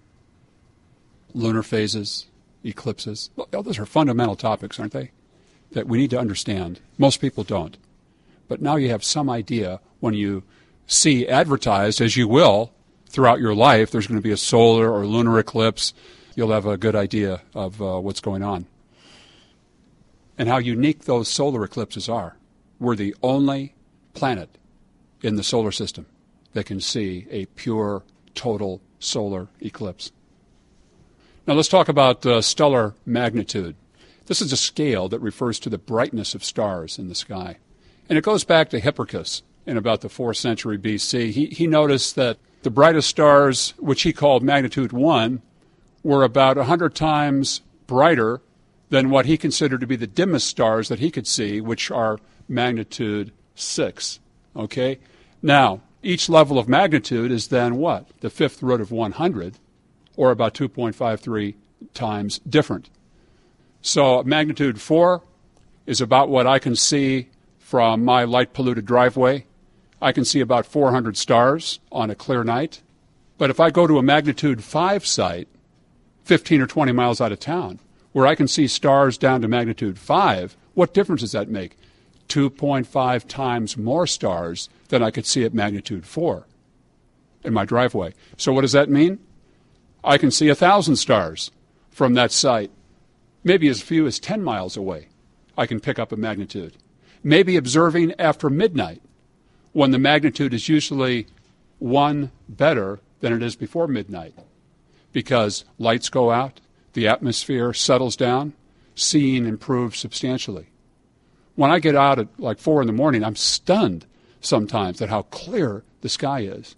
Lunar phases, eclipses. Well, those are fundamental topics, aren't they? That we need to understand. Most people don't. But now you have some idea when you see advertised, as you will throughout your life, there's going to be a solar or lunar eclipse. You'll have a good idea of what's going on and how unique those solar eclipses are we're the only planet in the solar system that can see a pure, total solar eclipse. Now let's talk about stellar magnitude. This is a scale that refers to the brightness of stars in the sky. And it goes back to Hipparchus in about the 4th century BC. He noticed that the brightest stars, which he called magnitude 1, were about 100 times brighter than what he considered to be the dimmest stars that he could see, which are magnitude 6. Okay? Now, each level of magnitude is then what? The 5th root of 100, or about 2.53 times different. So magnitude 4 is about what I can see from my light-polluted driveway. I can see about 400 stars on a clear night. But if I go to a magnitude 5 site, 15 or 20 miles out of town, where I can see stars down to magnitude 5, what difference does that make? 2.5 times more stars than I could see at magnitude 4 in my driveway. So what does that mean? I can see 1,000 stars from that site. Maybe as few as 10 miles away, I can pick up a magnitude. Maybe observing after midnight, when the magnitude is usually 1 better than it is before midnight, because lights go out, the atmosphere settles down, seeing improves substantially. When I get out at like 4 in the morning, I'm stunned sometimes at how clear the sky is.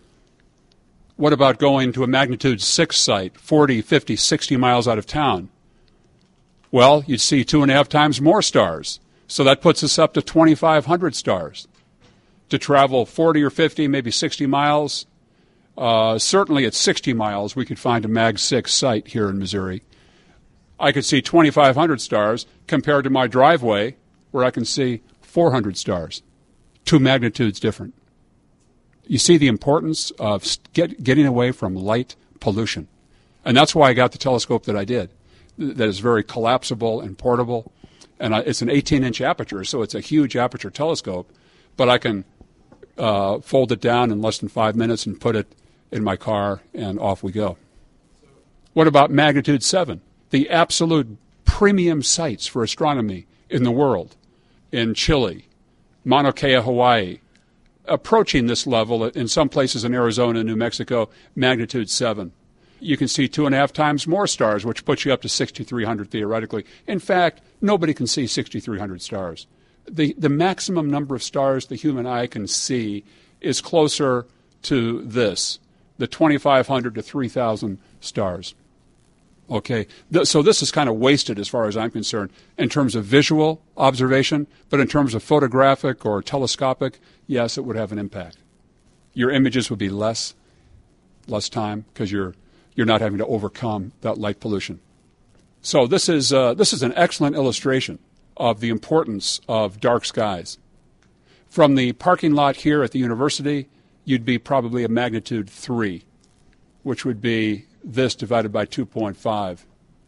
What about going to a magnitude 6 site, 40, 50, 60 miles out of town? Well, you'd see 2.5 times more stars. So that puts us up to 2,500 stars. To travel 40 or 50, maybe 60 miles, certainly at 60 miles, we could find a Mag 6 site here in Missouri. I could see 2,500 stars compared to my driveway, where I can see 400 stars. 2 magnitudes different. You see the importance of getting away from light pollution. And that's why I got the telescope that I did. That is very collapsible and portable. And it's an 18-inch aperture, so it's a huge aperture telescope. But I can fold it down in less than 5 minutes and put it in my car, and off we go. What about magnitude 7? The absolute premium sites for astronomy in the world. In Chile, Mauna Kea, Hawaii. Approaching this level in some places in Arizona and New Mexico, magnitude 7. You can see 2.5 times more stars, which puts you up to 6,300 theoretically. In fact, nobody can see 6,300 stars. The maximum number of stars the human eye can see is closer to this, the 2,500 to 3,000 stars. Okay, so this is kind of wasted as far as I'm concerned in terms of visual observation, but in terms of photographic or telescopic, yes, it would have an impact. Your images would be less time because you're not having to overcome that light pollution. So this is an excellent illustration of the importance of dark skies. From the parking lot here at the university, you'd be probably a magnitude 3, which would be this divided by 2.5.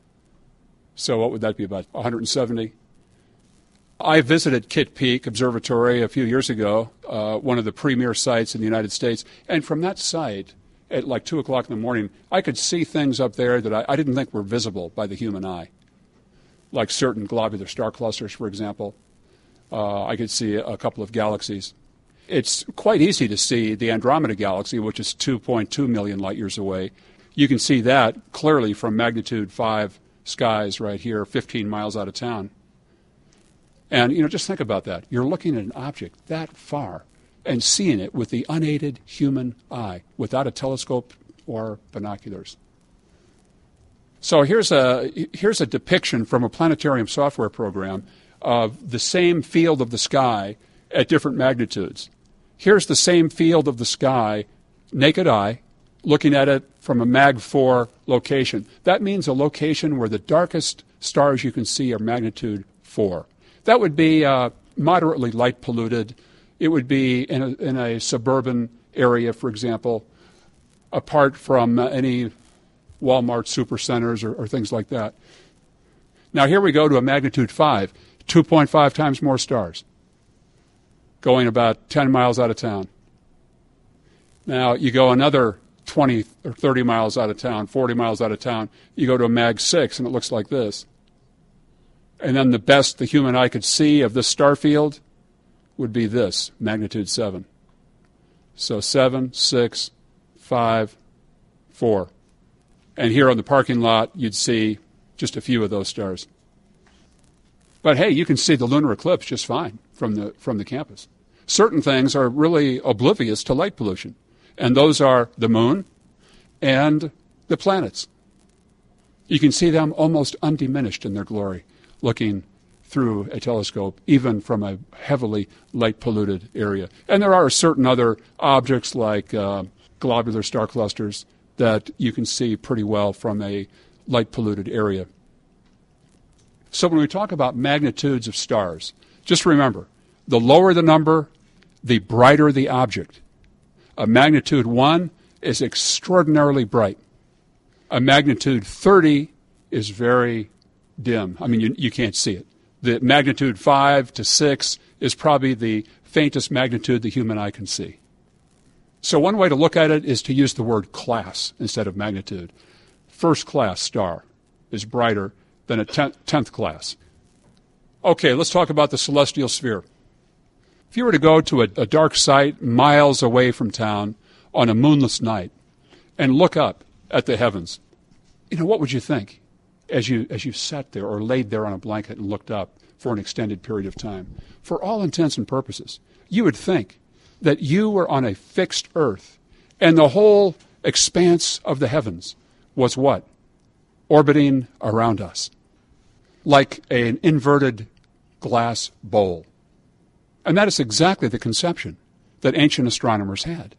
So what would that be, about 170? I visited Kitt Peak Observatory a few years ago, one of the premier sites in the United States, and from that site, at like 2 o'clock in the morning, I could see things up there that I didn't think were visible by the human eye, like certain globular star clusters, for example. I could see a couple of galaxies. It's quite easy to see the Andromeda Galaxy, which is 2.2 million light years away. You can see that clearly from magnitude 5 skies right here, 15 miles out of town. And, just think about that. You're looking at an object that far and seeing it with the unaided human eye, without a telescope or binoculars. So here's a depiction from a planetarium software program of the same field of the sky at different magnitudes. Here's the same field of the sky, naked eye, looking at it from a Mag 4 location. That means a location where the darkest stars you can see are magnitude 4. That would be moderately light polluted. It would be in a suburban area, for example, apart from any Walmart supercenters or things like that. Now here we go to a magnitude 5, 2.5 times more stars, going about 10 miles out of town. Now you go another 20 or 30 miles out of town, 40 miles out of town, you go to a Mag 6 and it looks like this. And then the best the human eye could see of this star field would be this, magnitude 7. So 7, 6, 5, 4. And here on the parking lot, you'd see just a few of those stars. But hey, you can see the lunar eclipse just fine from the campus. Certain things are really oblivious to light pollution, and those are the moon and the planets. You can see them almost undiminished in their glory, looking through a telescope, even from a heavily light-polluted area. And there are certain other objects like globular star clusters that you can see pretty well from a light-polluted area. So when we talk about magnitudes of stars, just remember, the lower the number, the brighter the object. A magnitude 1 is extraordinarily bright. A magnitude 30 is very dim. I mean, you can't see it. The magnitude 5 to 6 is probably the faintest magnitude the human eye can see. So one way to look at it is to use the word class instead of magnitude. First-class star is brighter than a 10th class. Okay, let's talk about the celestial sphere. If you were to go to a dark site miles away from town on a moonless night and look up at the heavens, what would you think as you sat there or laid there on a blanket and looked up for an extended period of time? For all intents and purposes, you would think that you were on a fixed earth and the whole expanse of the heavens was what? Orbiting around us, like an inverted glass bowl. And that is exactly the conception that ancient astronomers had.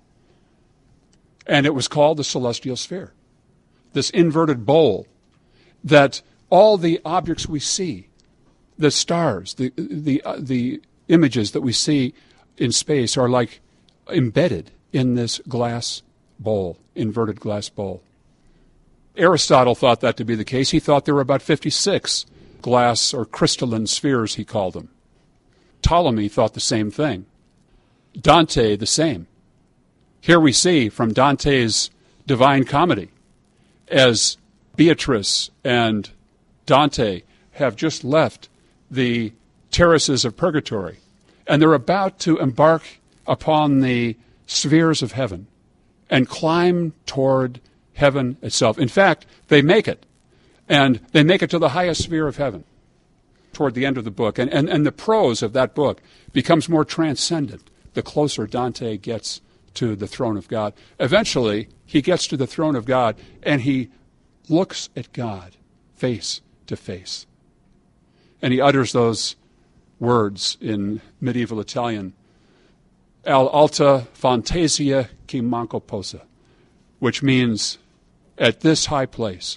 And it was called the celestial sphere. This inverted bowl that all the objects we see, the stars, the images that we see in space are like embedded in this glass bowl, inverted glass bowl. Aristotle thought that to be the case. He thought there were about 56 glass or crystalline spheres, he called them. Ptolemy thought the same thing. Dante, the same. Here we see from Dante's Divine Comedy, as Beatrice and Dante have just left the terraces of purgatory, and they're about to embark upon the spheres of heaven and climb toward heaven itself. In fact, they make it, and they make it to the highest sphere of heaven toward the end of the book. And the prose of that book becomes more transcendent the closer Dante gets to the throne of God. Eventually, he gets to the throne of God, and he looks at God face to face. And he utters those words in medieval Italian, Al alta fantasia che manco posa, which means, at this high place,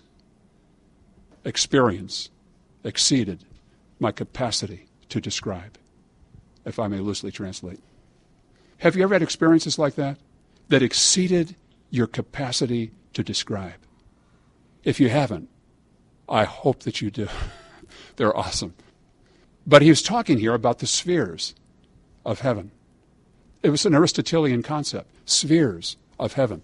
experience exceeded my capacity to describe, if I may loosely translate. Have you ever had experiences like that exceeded your capacity to describe? If you haven't, I hope that you do. They're awesome. But he was talking here about the spheres of heaven. It was an Aristotelian concept, spheres of heaven.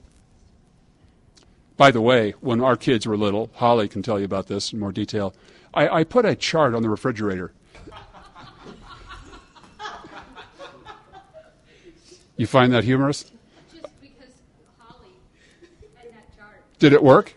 By the way, when our kids were little, Holly can tell you about this in more detail, I put a chart on the refrigerator. You find that humorous? Just because Holly had that chart. Did it work?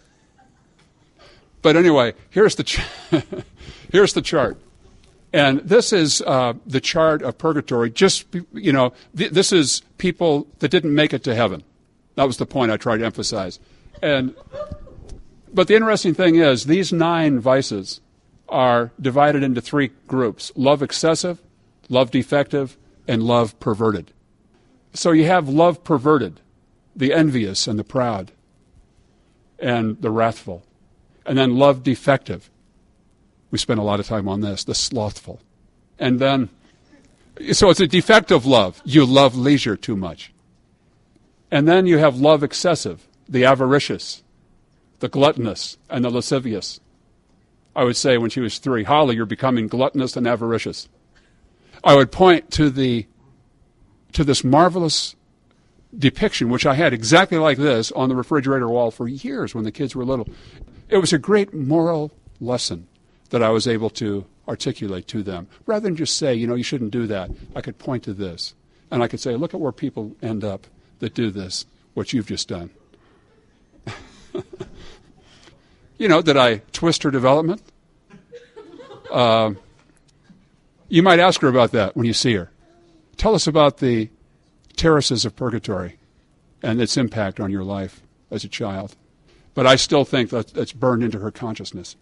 But anyway, here's the here's the chart. And this is the chart of purgatory. Just, this is people that didn't make it to heaven. That was the point I tried to emphasize. But the interesting thing is, these 9 vices are divided into 3 groups: love excessive, love defective, and love perverted. So you have love perverted, the envious and the proud, and the wrathful. And then love defective. We spent a lot of time on this, the slothful. And then, so it's a defective love. You love leisure too much. And then you have love excessive, the avaricious, the gluttonous, and the lascivious. I would say when she was 3, Holly, you're becoming gluttonous and avaricious. I would point to this marvelous depiction, which I had exactly like this on the refrigerator wall for years when the kids were little. It was a great moral lesson that I was able to articulate to them. Rather than just say, you shouldn't do that, I could point to this. And I could say, look at where people end up that do this, what you've just done. Did I twist her development? You might ask her about that when you see her. Tell us about the terraces of purgatory and its impact on your life as a child. But I still think that's burned into her consciousness.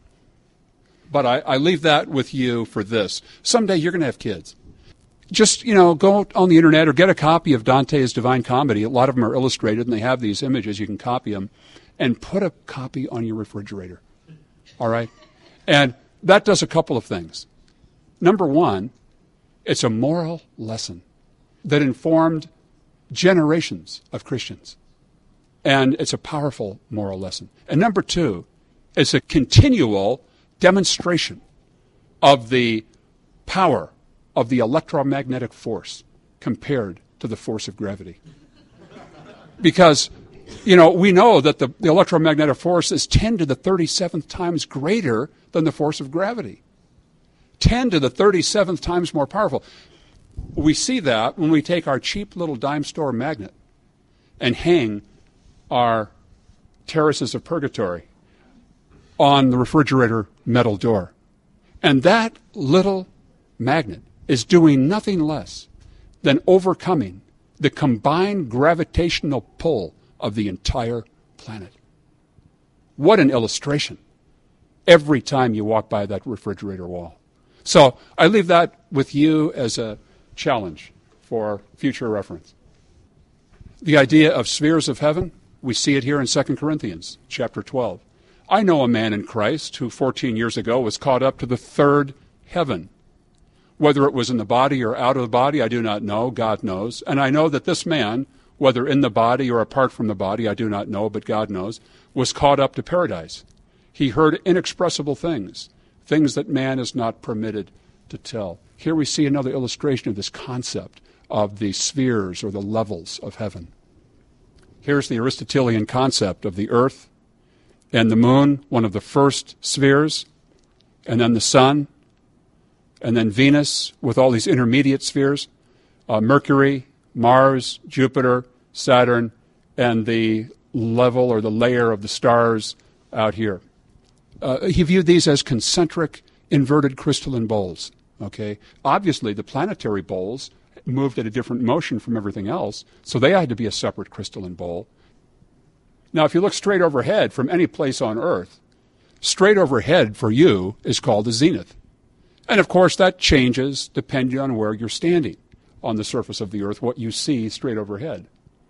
But I leave that with you for this. Someday you're going to have kids. Just, go on the internet or get a copy of Dante's Divine Comedy. A lot of them are illustrated, and they have these images. You can copy them. And put a copy on your refrigerator. All right? And that does a couple of things. Number one, it's a moral lesson that informed generations of Christians. And it's a powerful moral lesson. And number two, it's a continual demonstration of the power of the electromagnetic force compared to the force of gravity. Because, we know that the electromagnetic force is 10 to the 37th times greater than the force of gravity. 10 to the 37th times more powerful. We see that when we take our cheap little dime store magnet and hang our terraces of purgatory on the refrigerator metal door. And that little magnet is doing nothing less than overcoming the combined gravitational pull of the entire planet. What an illustration every time you walk by that refrigerator wall. So I leave that with you as a challenge for future reference. The idea of spheres of heaven, we see it here in 2 Corinthians chapter 12. I know a man in Christ who 14 years ago was caught up to the third heaven. Whether it was in the body or out of the body, I do not know. God knows. And I know that this man, whether in the body or apart from the body, I do not know, but God knows, was caught up to paradise. He heard inexpressible things, things that man is not permitted to tell. Here we see another illustration of this concept of the spheres or the levels of heaven. Here's the Aristotelian concept of the earth and the moon, one of the first spheres, and then the sun, and then Venus with all these intermediate spheres, Mercury, Mars, Jupiter, Saturn, and the level or the layer of the stars out here. He viewed these as concentric inverted crystalline bowls. Okay, obviously the planetary bowls moved at a different motion from everything else, so they had to be a separate crystalline bowl. Now, if you look straight overhead from any place on Earth, straight overhead for you is called the zenith. And of course, that changes depending on where you're standing on the surface of the Earth, what you see straight overhead.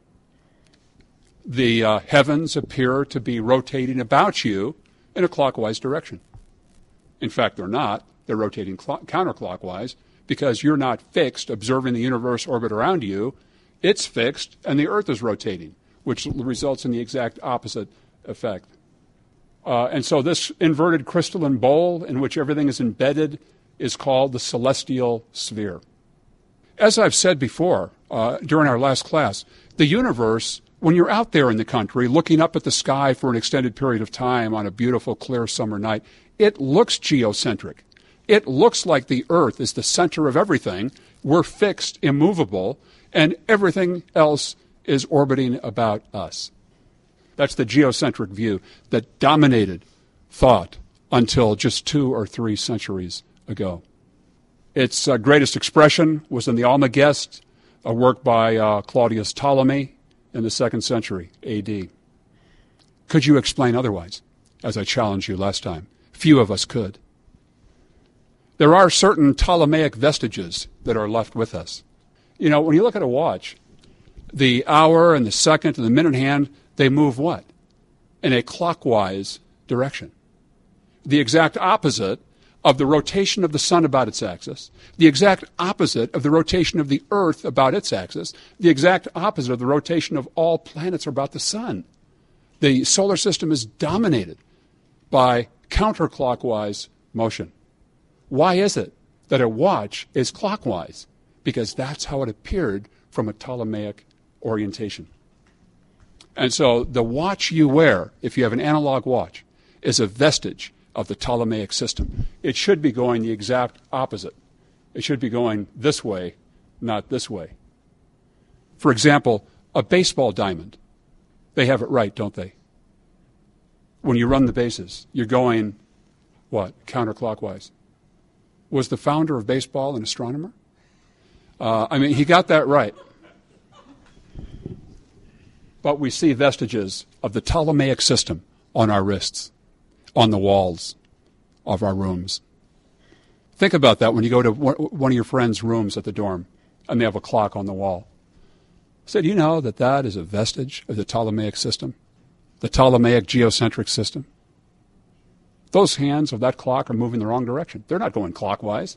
The heavens appear to be rotating about you in a clockwise direction. In fact, they're not. They're rotating counterclockwise because you're not fixed observing the universe orbit around you. It's fixed, and the Earth is rotating, which results in the exact opposite effect. And so this inverted crystalline bowl in which everything is embedded is called the celestial sphere. As I've said before during our last class, the universe, when you're out there in the country looking up at the sky for an extended period of time on a beautiful, clear summer night, it looks geocentric. It looks like the Earth is the center of everything. We're fixed, immovable, and everything else is orbiting about us. That's the geocentric view that dominated thought until just 2 or 3 centuries ago. Its greatest expression was in the Almagest, a work by Claudius Ptolemy in the 2nd century A.D. Could you explain otherwise, as I challenged you last time? Few of us could. There are certain Ptolemaic vestiges that are left with us. When you look at a watch, the hour and the second and the minute hand, they move what? In a clockwise direction. The exact opposite of the rotation of the sun about its axis, the exact opposite of the rotation of the Earth about its axis, the exact opposite of the rotation of all planets about the sun. The solar system is dominated by counterclockwise motion. Why is it that a watch is clockwise? Because that's how it appeared from a Ptolemaic orientation. And so the watch you wear, if you have an analog watch, is a vestige of the Ptolemaic system. It should be going the exact opposite. It should be going this way, not this way. For example, a baseball diamond. They have it right, don't they? When you run the bases, you're going, what, counterclockwise. Was the founder of baseball an astronomer? He got that right. But we see vestiges of the Ptolemaic system on our wrists, on the walls of our rooms. Think about that when you go to one of your friends' rooms at the dorm and they have a clock on the wall. So do you know that that is a vestige of the Ptolemaic system, the Ptolemaic geocentric system? Those hands of that clock are moving the wrong direction. They're not going clockwise.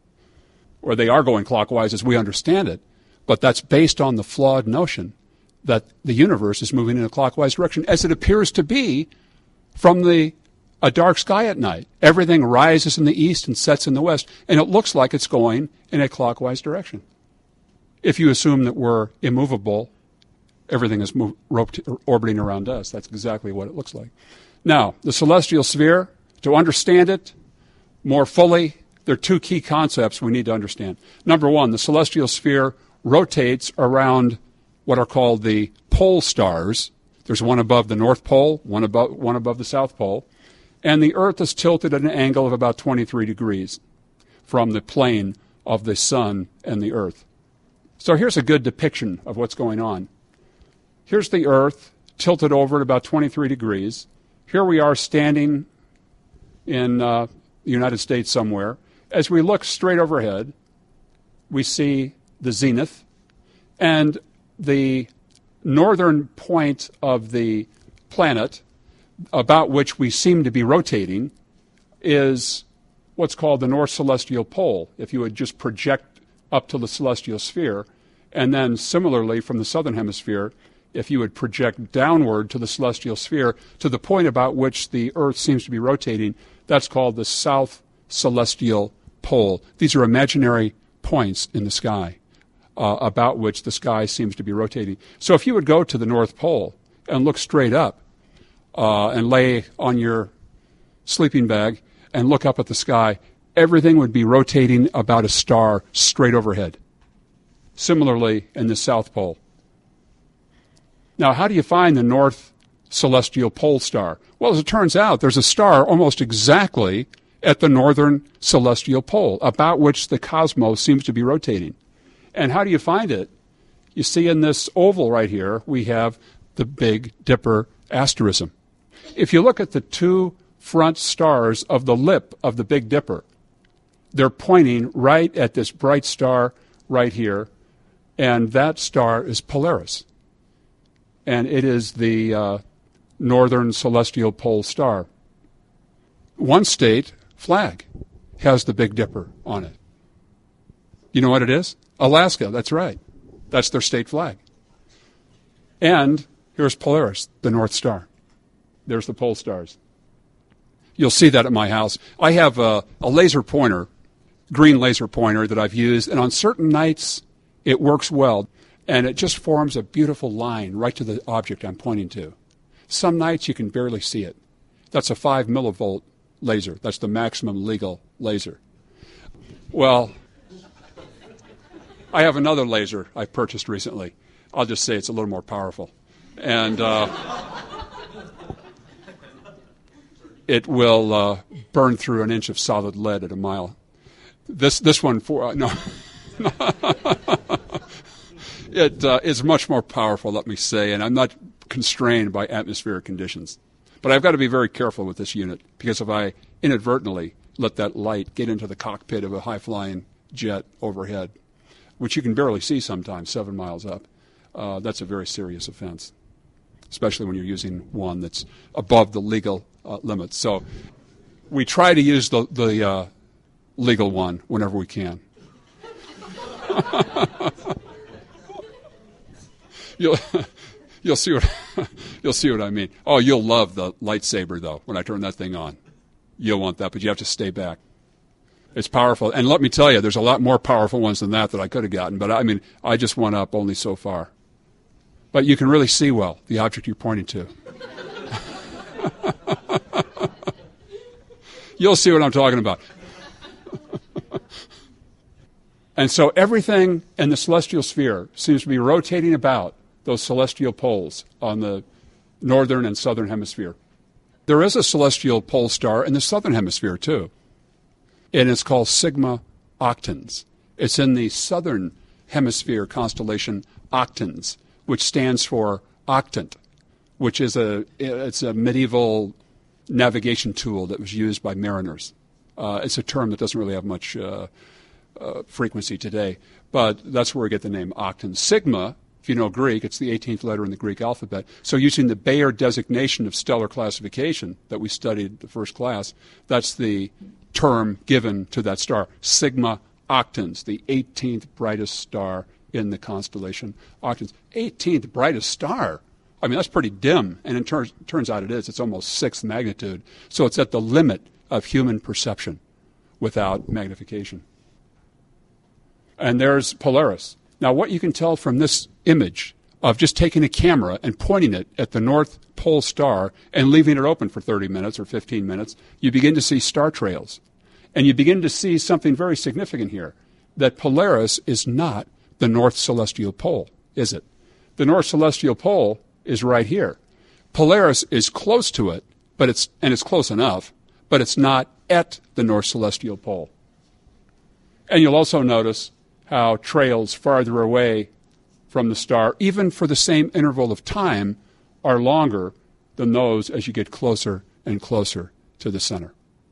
Or they are going clockwise as we understand it, but that's based on the flawed notion that the universe is moving in a clockwise direction, as it appears to be from a dark sky at night. Everything rises in the east and sets in the west, and it looks like it's going in a clockwise direction. If you assume that we're immovable, everything is orbiting around us. That's exactly what it looks like. Now, the celestial sphere, to understand it more fully, there are two key concepts we need to understand. Number one, the celestial sphere rotates around what are called the pole stars. There's one above the North Pole, one above the South Pole, and the Earth is tilted at an angle of about 23 degrees from the plane of the Sun and the Earth. So here's a good depiction of what's going on. Here's the Earth tilted over at about 23 degrees. Here we are standing in the United States somewhere. As we look straight overhead, we see the zenith, and the northern point of the planet, about which we seem to be rotating, is what's called the North Celestial Pole, if you would just project up to the celestial sphere, and then similarly from the southern hemisphere, if you would project downward to the celestial sphere to the point about which the Earth seems to be rotating, that's called the South Celestial Pole. These are imaginary points in the sky about which the sky seems to be rotating. So if you would go to the North Pole and look straight up and lay on your sleeping bag and look up at the sky, everything would be rotating about a star straight overhead. Similarly in the South Pole. Now, how do you find the North Celestial Pole star? Well, as it turns out, there's a star almost exactly at the northern celestial pole, about which the cosmos seems to be rotating. And how do you find it? You see in this oval right here, we have the Big Dipper asterism. If you look at the two front stars of the lip of the Big Dipper, they're pointing right at this bright star right here, and that star is Polaris. And it is the northern celestial pole star. One state flag has the Big Dipper on it. You know what it is? Alaska, that's right. That's their state flag. And here's Polaris, the North Star. There's the pole stars. You'll see that at my house. I have a laser pointer, green laser pointer that I've used, and on certain nights it works well, and it just forms a beautiful line right to the object I'm pointing to. Some nights you can barely see it. That's a 5 millivolt laser. That's the maximum legal laser. Well, I have another laser I purchased recently. I'll just say it's a little more powerful. And it will burn through an inch of solid lead at a mile. This one, no. It is much more powerful, let me say, and I'm not constrained by atmospheric conditions. But I've got to be very careful with this unit, because if I inadvertently let that light get into the cockpit of a high-flying jet overhead, which you can barely see sometimes 7 miles up, that's a very serious offense, especially when you're using one that's above the legal limits. So we try to use the legal one whenever we can. You'll see what I mean. Oh, you'll love the lightsaber, though, when I turn that thing on. You'll want that, but you have to stay back. It's powerful. And let me tell you, there's a lot more powerful ones than that I could have gotten, but I just went up only so far. But you can really see well the object you're pointing to. You'll see what I'm talking about. And so everything in the celestial sphere seems to be rotating about those celestial poles on the northern and southern hemisphere. There is a celestial pole star in the southern hemisphere, too, and it's called Sigma Octans. It's in the southern hemisphere constellation Octans, which stands for octant, which is it's a medieval navigation tool that was used by mariners. It's a term that doesn't really have much frequency today, but that's where we get the name Octans. Sigma, if you know Greek, it's the 18th letter in the Greek alphabet. So using the Bayer designation of stellar classification that we studied the first class, that's the term given to that star, Sigma Octans, the 18th brightest star in the constellation Octans. 18th brightest star. I mean, that's pretty dim, and it turns out it is. It's almost sixth magnitude. So it's at the limit of human perception without magnification. And there's Polaris. Now, what you can tell from this image of just taking a camera and pointing it at the North Pole star and leaving it open for 30 minutes or 15 minutes, you begin to see star trails. And you begin to see something very significant here, that Polaris is not the North Celestial Pole, is it? The North Celestial Pole is right here. Polaris is close to it, but it's close enough, but it's not at the North Celestial Pole. And you'll also notice how trails farther away from the star, even for the same interval of time, are longer than those as you get closer and closer to the center.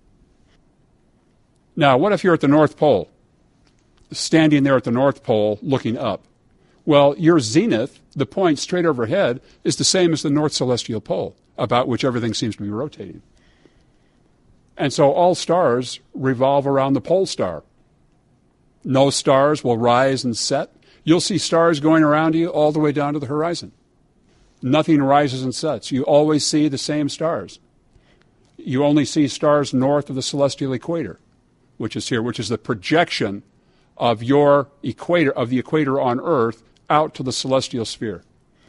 Now, what if you're at the North Pole, standing there at the North Pole looking up? Well, your zenith, the point straight overhead, is the same as the North Celestial Pole, about which everything seems to be rotating. And so all stars revolve around the pole star. No stars will rise and set. You'll see stars going around you all the way down to the horizon. Nothing rises and sets. You always see the same stars. You only see stars north of the celestial equator, which is here, which is the projection of your equator, of the equator on Earth, out to the celestial sphere.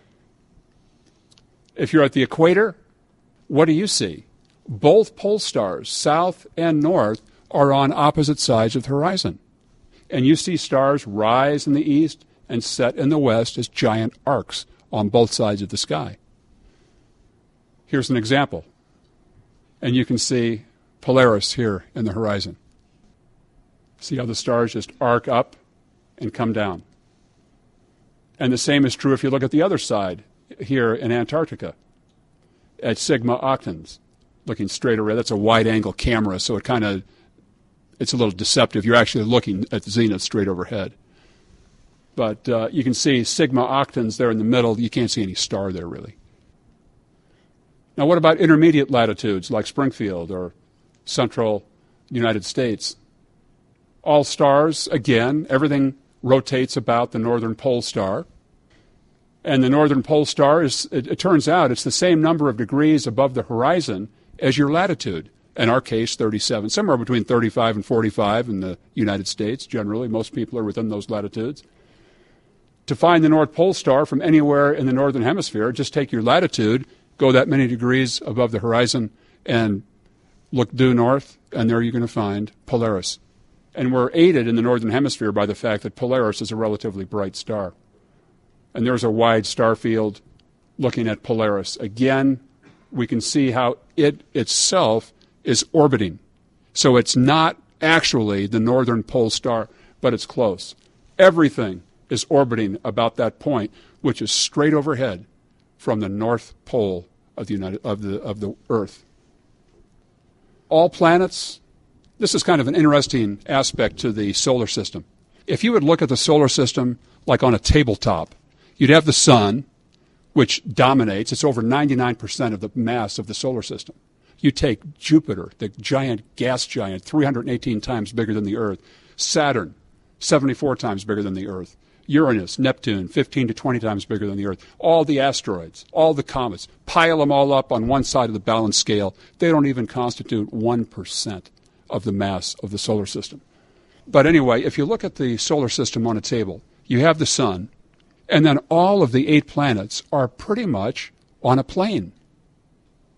If you're at the equator, what do you see? Both pole stars, south and north, are on opposite sides of the horizon. And you see stars rise in the east and set in the west as giant arcs on both sides of the sky. Here's an example. And you can see Polaris here in the horizon. See how the stars just arc up and come down. And the same is true if you look at the other side here in Antarctica at Sigma Octans, looking straight ahead. That's a wide-angle camera, so it's a little deceptive. You're actually looking at the zenith straight overhead. But you can see Sigma Octans there in the middle. You can't see any star there, really. Now, what about intermediate latitudes like Springfield or central United States? All stars, again, everything rotates about the northern pole star. And the northern pole star it turns out, it's the same number of degrees above the horizon as your latitude. In our case, 37, somewhere between 35 and 45 in the United States, generally. Most people are within those latitudes. To find the North Pole star from anywhere in the northern hemisphere, just take your latitude, go that many degrees above the horizon, and look due north, and there you're going to find Polaris. And we're aided in the northern hemisphere by the fact that Polaris is a relatively bright star. And there's a wide star field looking at Polaris. Again, we can see how it itself is orbiting. So it's not actually the northern pole star, but it's close. Everything is orbiting about that point, which is straight overhead from the North Pole of the Earth. All planets. This is kind of an interesting aspect to the solar system. If you would look at the solar system like on a tabletop, you'd have the sun, which dominates. It's over 99% of the mass of the solar system. You take Jupiter, the giant gas giant, 318 times bigger than the Earth. Saturn, 74 times bigger than the Earth. Uranus, Neptune, 15 to 20 times bigger than the Earth. All the asteroids, all the comets, pile them all up on one side of the balance scale. They don't even constitute 1% of the mass of the solar system. But anyway, if you look at the solar system on a table, you have the sun, and then all of the 8 planets are pretty much on a plane.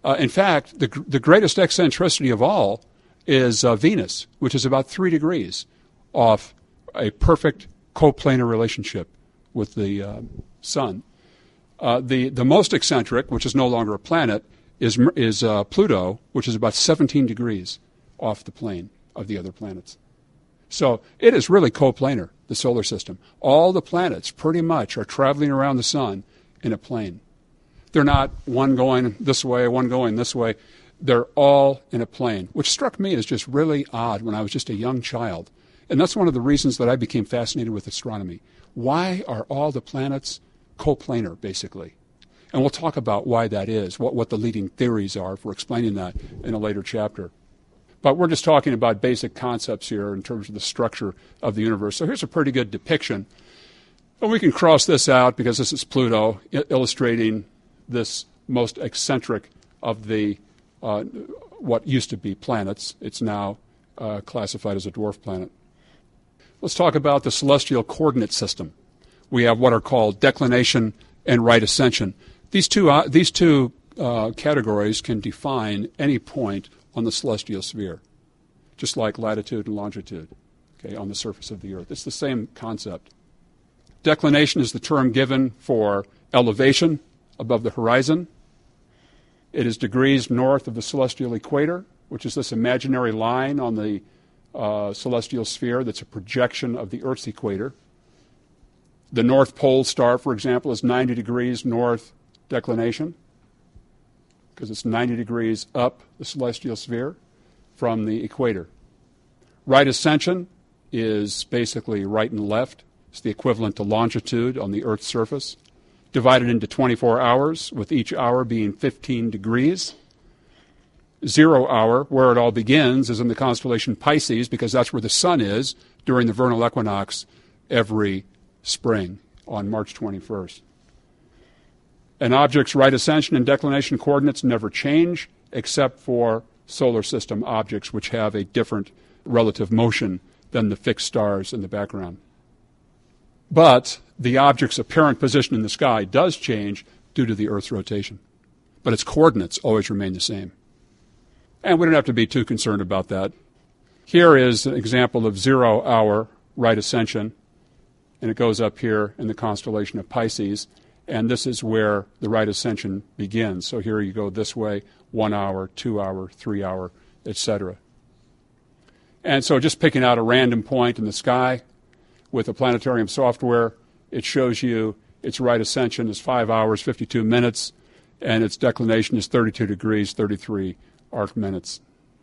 In fact, the greatest eccentricity of all is Venus, which is about 3 degrees off a perfect coplanar relationship with the Sun. The most eccentric, which is no longer a planet, is Pluto, which is about 17 degrees off the plane of the other planets. So it is really coplanar, the solar system. All the planets pretty much are traveling around the Sun in a plane. They're not one going this way, one going this way. They're all in a plane, which struck me as just really odd when I was just a young child. And that's one of the reasons that I became fascinated with astronomy. Why are all the planets coplanar, basically? And we'll talk about why that is, what the leading theories are for explaining that in a later chapter. But we're just talking about basic concepts here in terms of the structure of the universe. So here's a pretty good depiction. And we can cross this out because this is Pluto illustrating this most eccentric of the what used to be planets. It's now classified as a dwarf planet. Let's talk about the celestial coordinate system. We have what are called declination and right ascension. These two categories can define any point on the celestial sphere, just like latitude and longitude, okay, on the surface of the Earth. It's the same concept. Declination is the term given for elevation above the horizon. It is degrees north of the celestial equator, which is this imaginary line on the celestial sphere that's a projection of the Earth's equator. The North Pole star, for example, is 90 degrees north declination because it's 90 degrees up the celestial sphere from the equator. Right ascension is basically right and left. It's the equivalent to longitude on the Earth's surface, divided into 24 hours, with each hour being 15 degrees. 0 hour, where it all begins, is in the constellation Pisces, because that's where the Sun is during the vernal equinox every spring on March 21st. An object's right ascension and declination coordinates never change, except for solar system objects, which have a different relative motion than the fixed stars in the background. But the object's apparent position in the sky does change due to the Earth's rotation. But its coordinates always remain the same. And we don't have to be too concerned about that. Here is an example of 0 hour right ascension, and it goes up here in the constellation of Pisces, and this is where the right ascension begins. So here you go this way, 1 hour, 2 hour, 3 hour, etc. And so just picking out a random point in the sky with the planetarium software, it shows you its right ascension is 5 hours, 52 minutes, and its declination is 32 degrees, 33 arc minutes.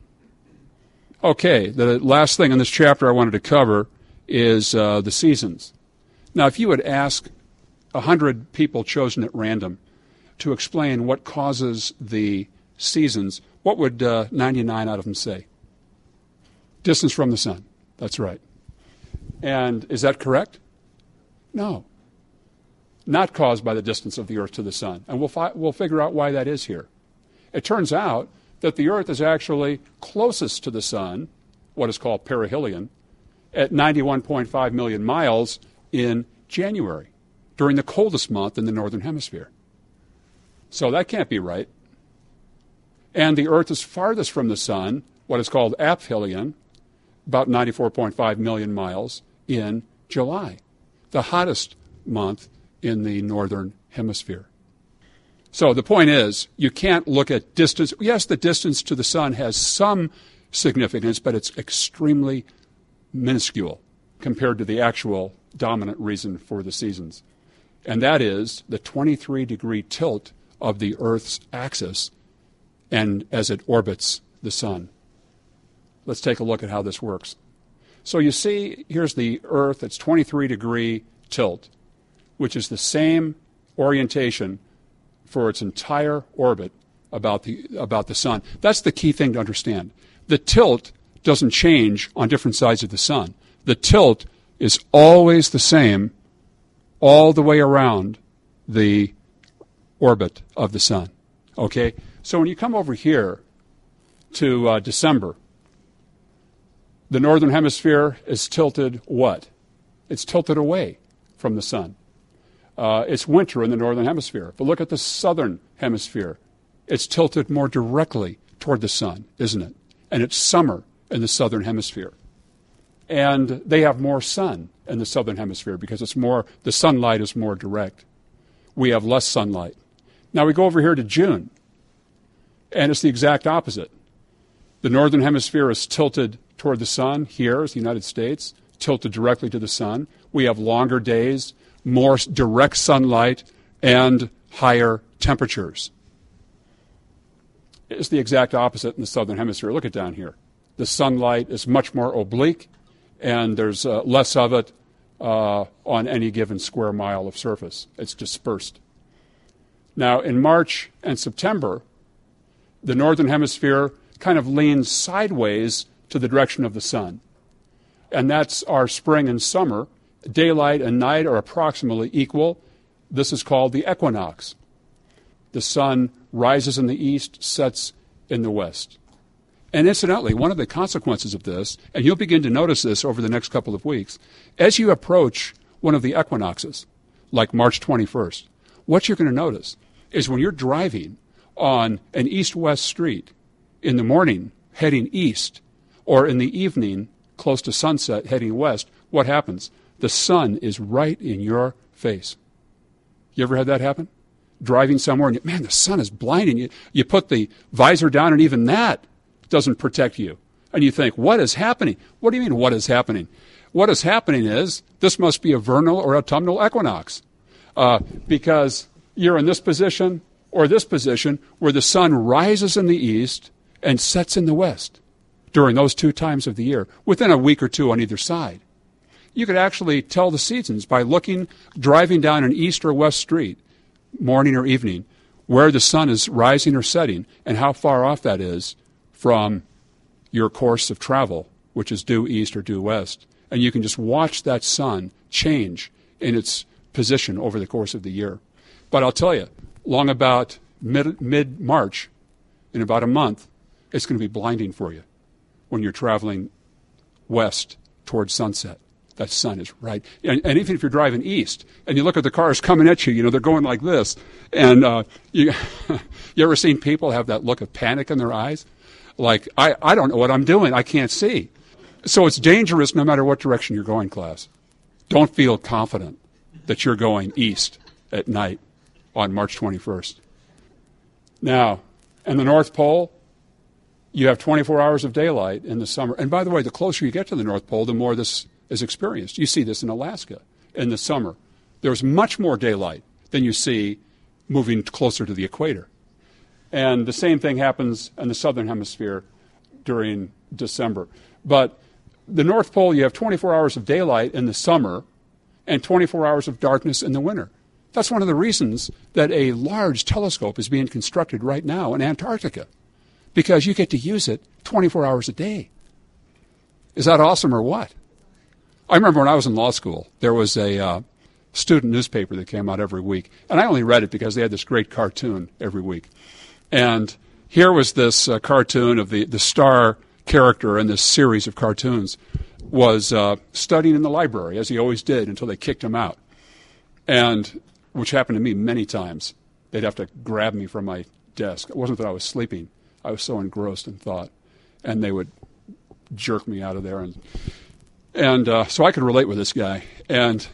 Okay, the last thing in this chapter I wanted to cover is the seasons. Now, if you would ask 100 people chosen at random to explain what causes the seasons, what would 99 out of them say? Distance from the sun. That's right. And is that correct? No. Not caused by the distance of the Earth to the sun. And we'll figure out why that is here. It turns out that the Earth is actually closest to the sun, what is called perihelion, at 91.5 million miles in January, during the coldest month in the northern hemisphere. So that can't be right. And the Earth is farthest from the sun, what is called aphelion, about 94.5 million miles in July, the hottest month in the northern hemisphere. So the point is, you can't look at distance. Yes, the distance to the sun has some significance, but it's extremely minuscule compared to the actual dominant reason for the seasons. And that is the 23-degree tilt of the Earth's axis and as it orbits the sun. Let's take a look at how this works. So you see, here's the Earth, it's 23-degree tilt, which is the same orientation for its entire orbit about the sun. That's the key thing to understand. The tilt doesn't change on different sides of the sun. The tilt is always the same all the way around the orbit of the sun. Okay? So when you come over here to December, the northern hemisphere is tilted what? It's tilted away from the sun. It's winter in the northern hemisphere. But look at the southern hemisphere. It's tilted more directly toward the sun, isn't it? And it's summer in the southern hemisphere. And they have more sun in the southern hemisphere because the sunlight is more direct. We have less sunlight. Now we go over here to June, and it's the exact opposite. The northern hemisphere is tilted toward the sun. Here is the United States, tilted directly to the sun. We have longer days, more direct sunlight, and higher temperatures. It's the exact opposite in the southern hemisphere. Look at down here. The sunlight is much more oblique, and there's less of it on any given square mile of surface. It's dispersed. Now, in March and September, the northern hemisphere kind of leans sideways to the direction of the sun. And that's our spring and summer. Daylight and night are approximately equal. This is called the equinox. The sun rises in the east, sets in the west. And incidentally, one of the consequences of this, and you'll begin to notice this over the next couple of weeks, as you approach one of the equinoxes, like March 21st, what you're going to notice is when you're driving on an east-west street in the morning heading east, or in the evening close to sunset heading west, what happens? The sun is right in your face. You ever had that happen? Driving somewhere and, man, the sun is blinding you. You put the visor down and even that doesn't protect you. And you think, what is happening? What do you mean, what is happening? What is happening is this must be a vernal or autumnal equinox because you're in this position or this position where the sun rises in the east and sets in the west during those two times of the year, within a week or two on either side. You could actually tell the seasons by driving down an east or west street, morning or evening, where the sun is rising or setting and how far off that is from your course of travel, which is due east or due west. And you can just watch that sun change in its position over the course of the year. But I'll tell you, long about mid-March, in about a month, it's going to be blinding for you when you're traveling west towards sunset. That sun is right. And even if you're driving east and you look at the cars coming at you, they're going like this. And you ever seen people have that look of panic in their eyes? Like, I don't know what I'm doing. I can't see. So it's dangerous no matter what direction you're going, class. Don't feel confident that you're going east at night on March 21st. Now, in the North Pole, you have 24 hours of daylight in the summer. And by the way, the closer you get to the North Pole, the more this is experienced. You see this in Alaska in the summer. There's much more daylight than you see moving closer to the equator. And the same thing happens in the southern hemisphere during December. But the North Pole, you have 24 hours of daylight in the summer and 24 hours of darkness in the winter. That's one of the reasons that a large telescope is being constructed right now in Antarctica, because you get to use it 24 hours a day. Is that awesome or what? I remember when I was in law school, there was a student newspaper that came out every week, and I only read it because they had this great cartoon every week. And here was this cartoon of the star character in this series of cartoons was studying in the library, as he always did, until they kicked him out, and which happened to me many times. They'd have to grab me from my desk. It wasn't that I was sleeping. I was so engrossed in thought, and they would jerk me out of there. And so I could relate with this guy. And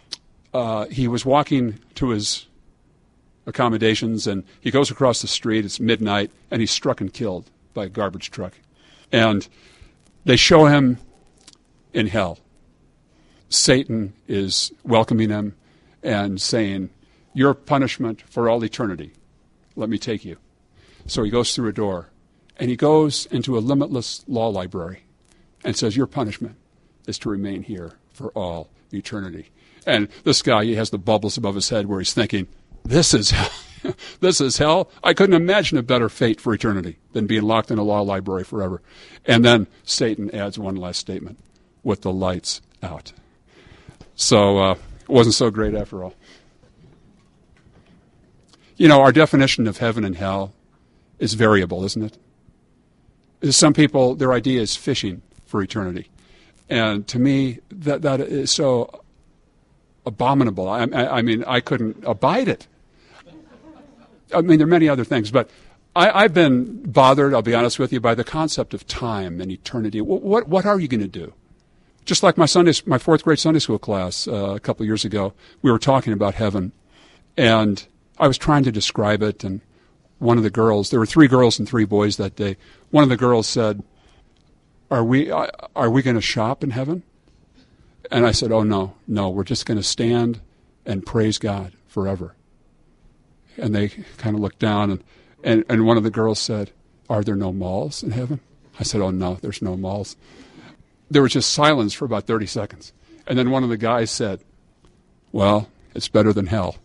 he was walking to his accommodations, and he goes across the street. It's midnight, and he's struck and killed by a garbage truck. And they show him in hell. Satan is welcoming him and saying, "Your punishment for all eternity. Let me take you." So he goes through a door, and he goes into a limitless law library and says, "Your punishment is to remain here for all eternity." And this guy, he has the bubbles above his head where he's thinking, this is hell. This is hell. I couldn't imagine a better fate for eternity than being locked in a law library forever. And then Satan adds one last statement, "with the lights out." So it wasn't so great after all. Our definition of heaven and hell is variable, isn't it? Some people, their idea is fishing for eternity. And to me, that is so abominable. I mean, I couldn't abide it. I mean, there are many other things, but I've been bothered, I'll be honest with you, by the concept of time and eternity. What are you going to do? Just like my fourth grade Sunday school class a couple of years ago, we were talking about heaven, and I was trying to describe it, and one of the girls, there were 3 girls and 3 boys that day, one of the girls said, are we going to shop in heaven? And I said, oh, no, we're just going to stand and praise God forever. And they kind of looked down, and one of the girls said, are there no malls in heaven? I said, oh, no, there's no malls. There was just silence for about 30 seconds. And then one of the guys said, well, it's better than hell.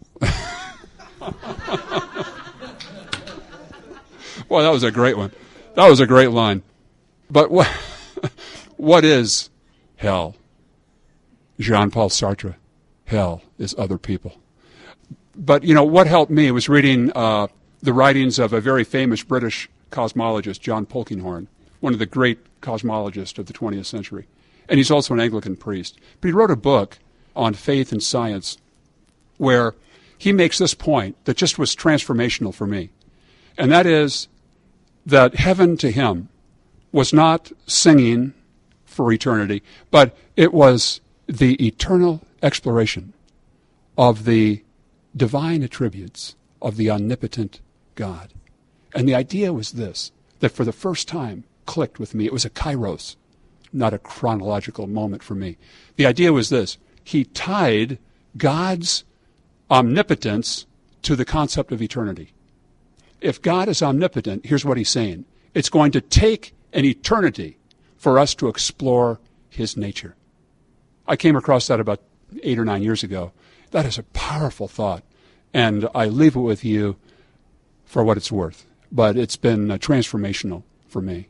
Well, that was a great one. That was a great line. But what is hell? Jean-Paul Sartre. Hell is other people. But, what helped me was reading the writings of a very famous British cosmologist, John Polkinghorne, one of the great cosmologists of the 20th century. And he's also an Anglican priest. But he wrote a book on faith and science where he makes this point that just was transformational for me. And that is that heaven to him was not singing for eternity, but it was the eternal exploration of the divine attributes of the omnipotent God. And the idea was this, that for the first time clicked with me. It was a kairos, not a chronological moment for me. The idea was this. He tied God's omnipotence to the concept of eternity. If God is omnipotent, here's what he's saying. It's going to take an eternity for us to explore his nature. I came across that about 8 or 9 years ago. That is a powerful thought, and I leave it with you for what it's worth. But it's been transformational for me.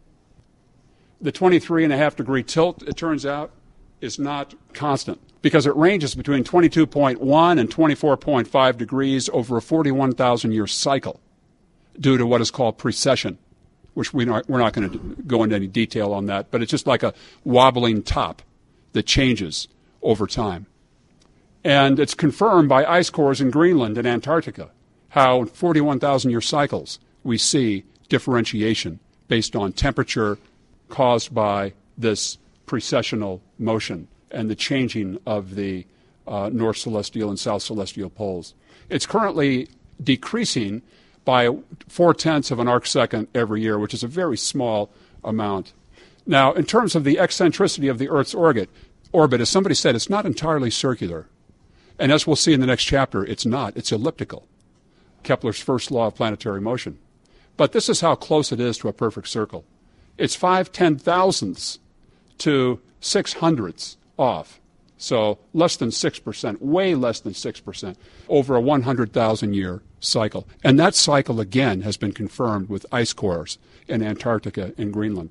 The 23.5 degree tilt, it turns out, is not constant because it ranges between 22.1 and 24.5 degrees over a 41,000-year cycle due to what is called precession, which we're not going to go into any detail on that, but it's just like a wobbling top that changes over time. And it's confirmed by ice cores in Greenland and Antarctica, how in 41,000-year cycles we see differentiation based on temperature caused by this precessional motion and the changing of the north celestial and south celestial poles. It's currently decreasing by 0.4 of an arcsecond every year, which is a very small amount. Now, in terms of the eccentricity of the Earth's orbit, as somebody said, it's not entirely circular. And as we'll see in the next chapter, it's not. It's elliptical. Kepler's first law of planetary motion. But this is how close it is to a perfect circle. It's 5/10,000ths to 600ths off. So less than 6%, way less than 6%, over a 100,000-year cycle. And that cycle, again, has been confirmed with ice cores in Antarctica and Greenland.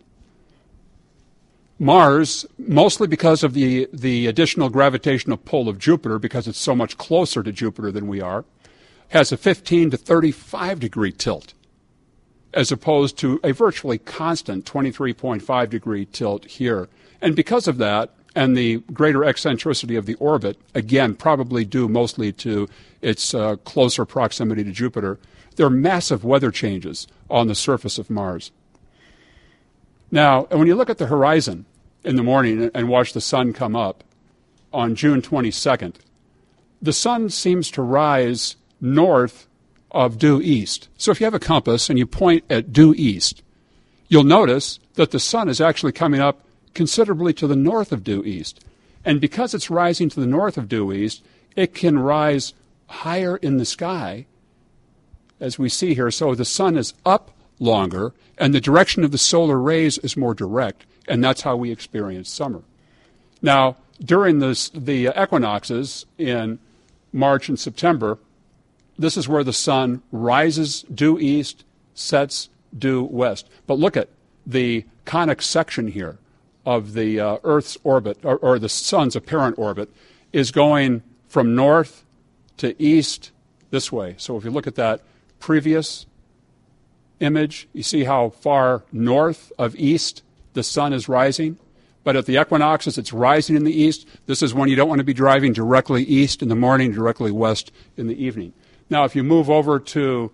Mars, mostly because of the additional gravitational pull of Jupiter, because it's so much closer to Jupiter than we are, has a 15 to 35 degree tilt, as opposed to a virtually constant 23.5 degree tilt here. And because of that, and the greater eccentricity of the orbit, again, probably due mostly to its closer proximity to Jupiter, there are massive weather changes on the surface of Mars. Now, when you look at the horizon in the morning and watch the sun come up on June 22nd, the sun seems to rise north of due east. So if you have a compass and you point at due east, you'll notice that the sun is actually coming up considerably to the north of due east. And because it's rising to the north of due east, it can rise higher in the sky, as we see here. So the sun is up longer, and the direction of the solar rays is more direct, and that's how we experience summer. Now, during the equinoxes in March and September, this is where the sun rises due east, sets due west. But look at the conic section here of the Earth's orbit, or the sun's apparent orbit, is going from north to east this way. So if you look at that previous image, you see how far north of east the sun is rising. But at the equinoxes, it's rising in the east. This is when you don't want to be driving directly east in the morning, directly west in the evening. Now, if you move over to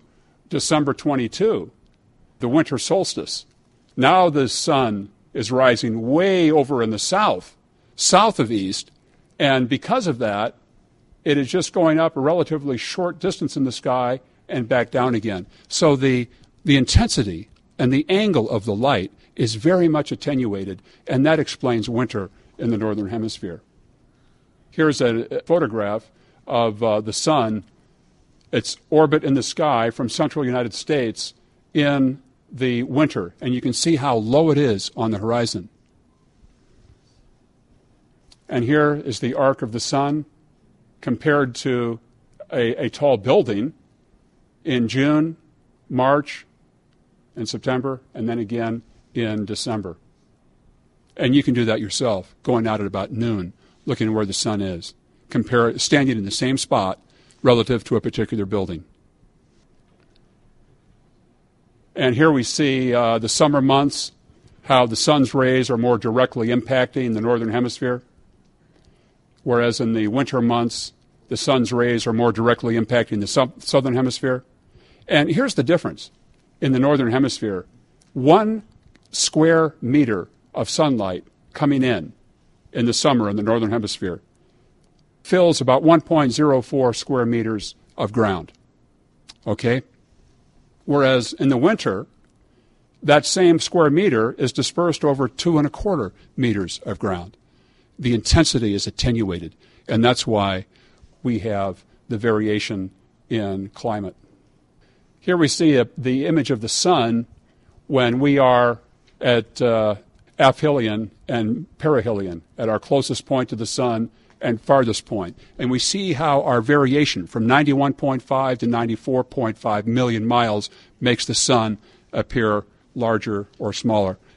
December 22, the winter solstice. Now the sun is rising way over in the south of east, and because of that, it is just going up a relatively short distance in the sky and back down again. So the intensity and the angle of the light is very much attenuated, and that explains winter in the northern hemisphere. Here's a photograph of the sun, its orbit in the sky from central United States in the winter, and you can see how low it is on the horizon. And here is the arc of the sun compared to a tall building in June, March, and September, and then again in December. And you can do that yourself, going out at about noon, looking where the sun is, standing in the same spot relative to a particular building. And here we see the summer months, how the sun's rays are more directly impacting the northern hemisphere, whereas in the winter months, the sun's rays are more directly impacting the southern hemisphere. And here's the difference. In the northern hemisphere, 1 square meter of sunlight coming in the summer in the northern hemisphere fills about 1.04 square meters of ground. Okay? Whereas in the winter, that same square meter is dispersed over 2.25 meters of ground. The intensity is attenuated, and that's why we have the variation in climate. Here we see the image of the sun when we are at aphelion and perihelion, at our closest point to the sun and farthest point. And we see how our variation from 91.5 to 94.5 million miles makes the sun appear larger or smaller.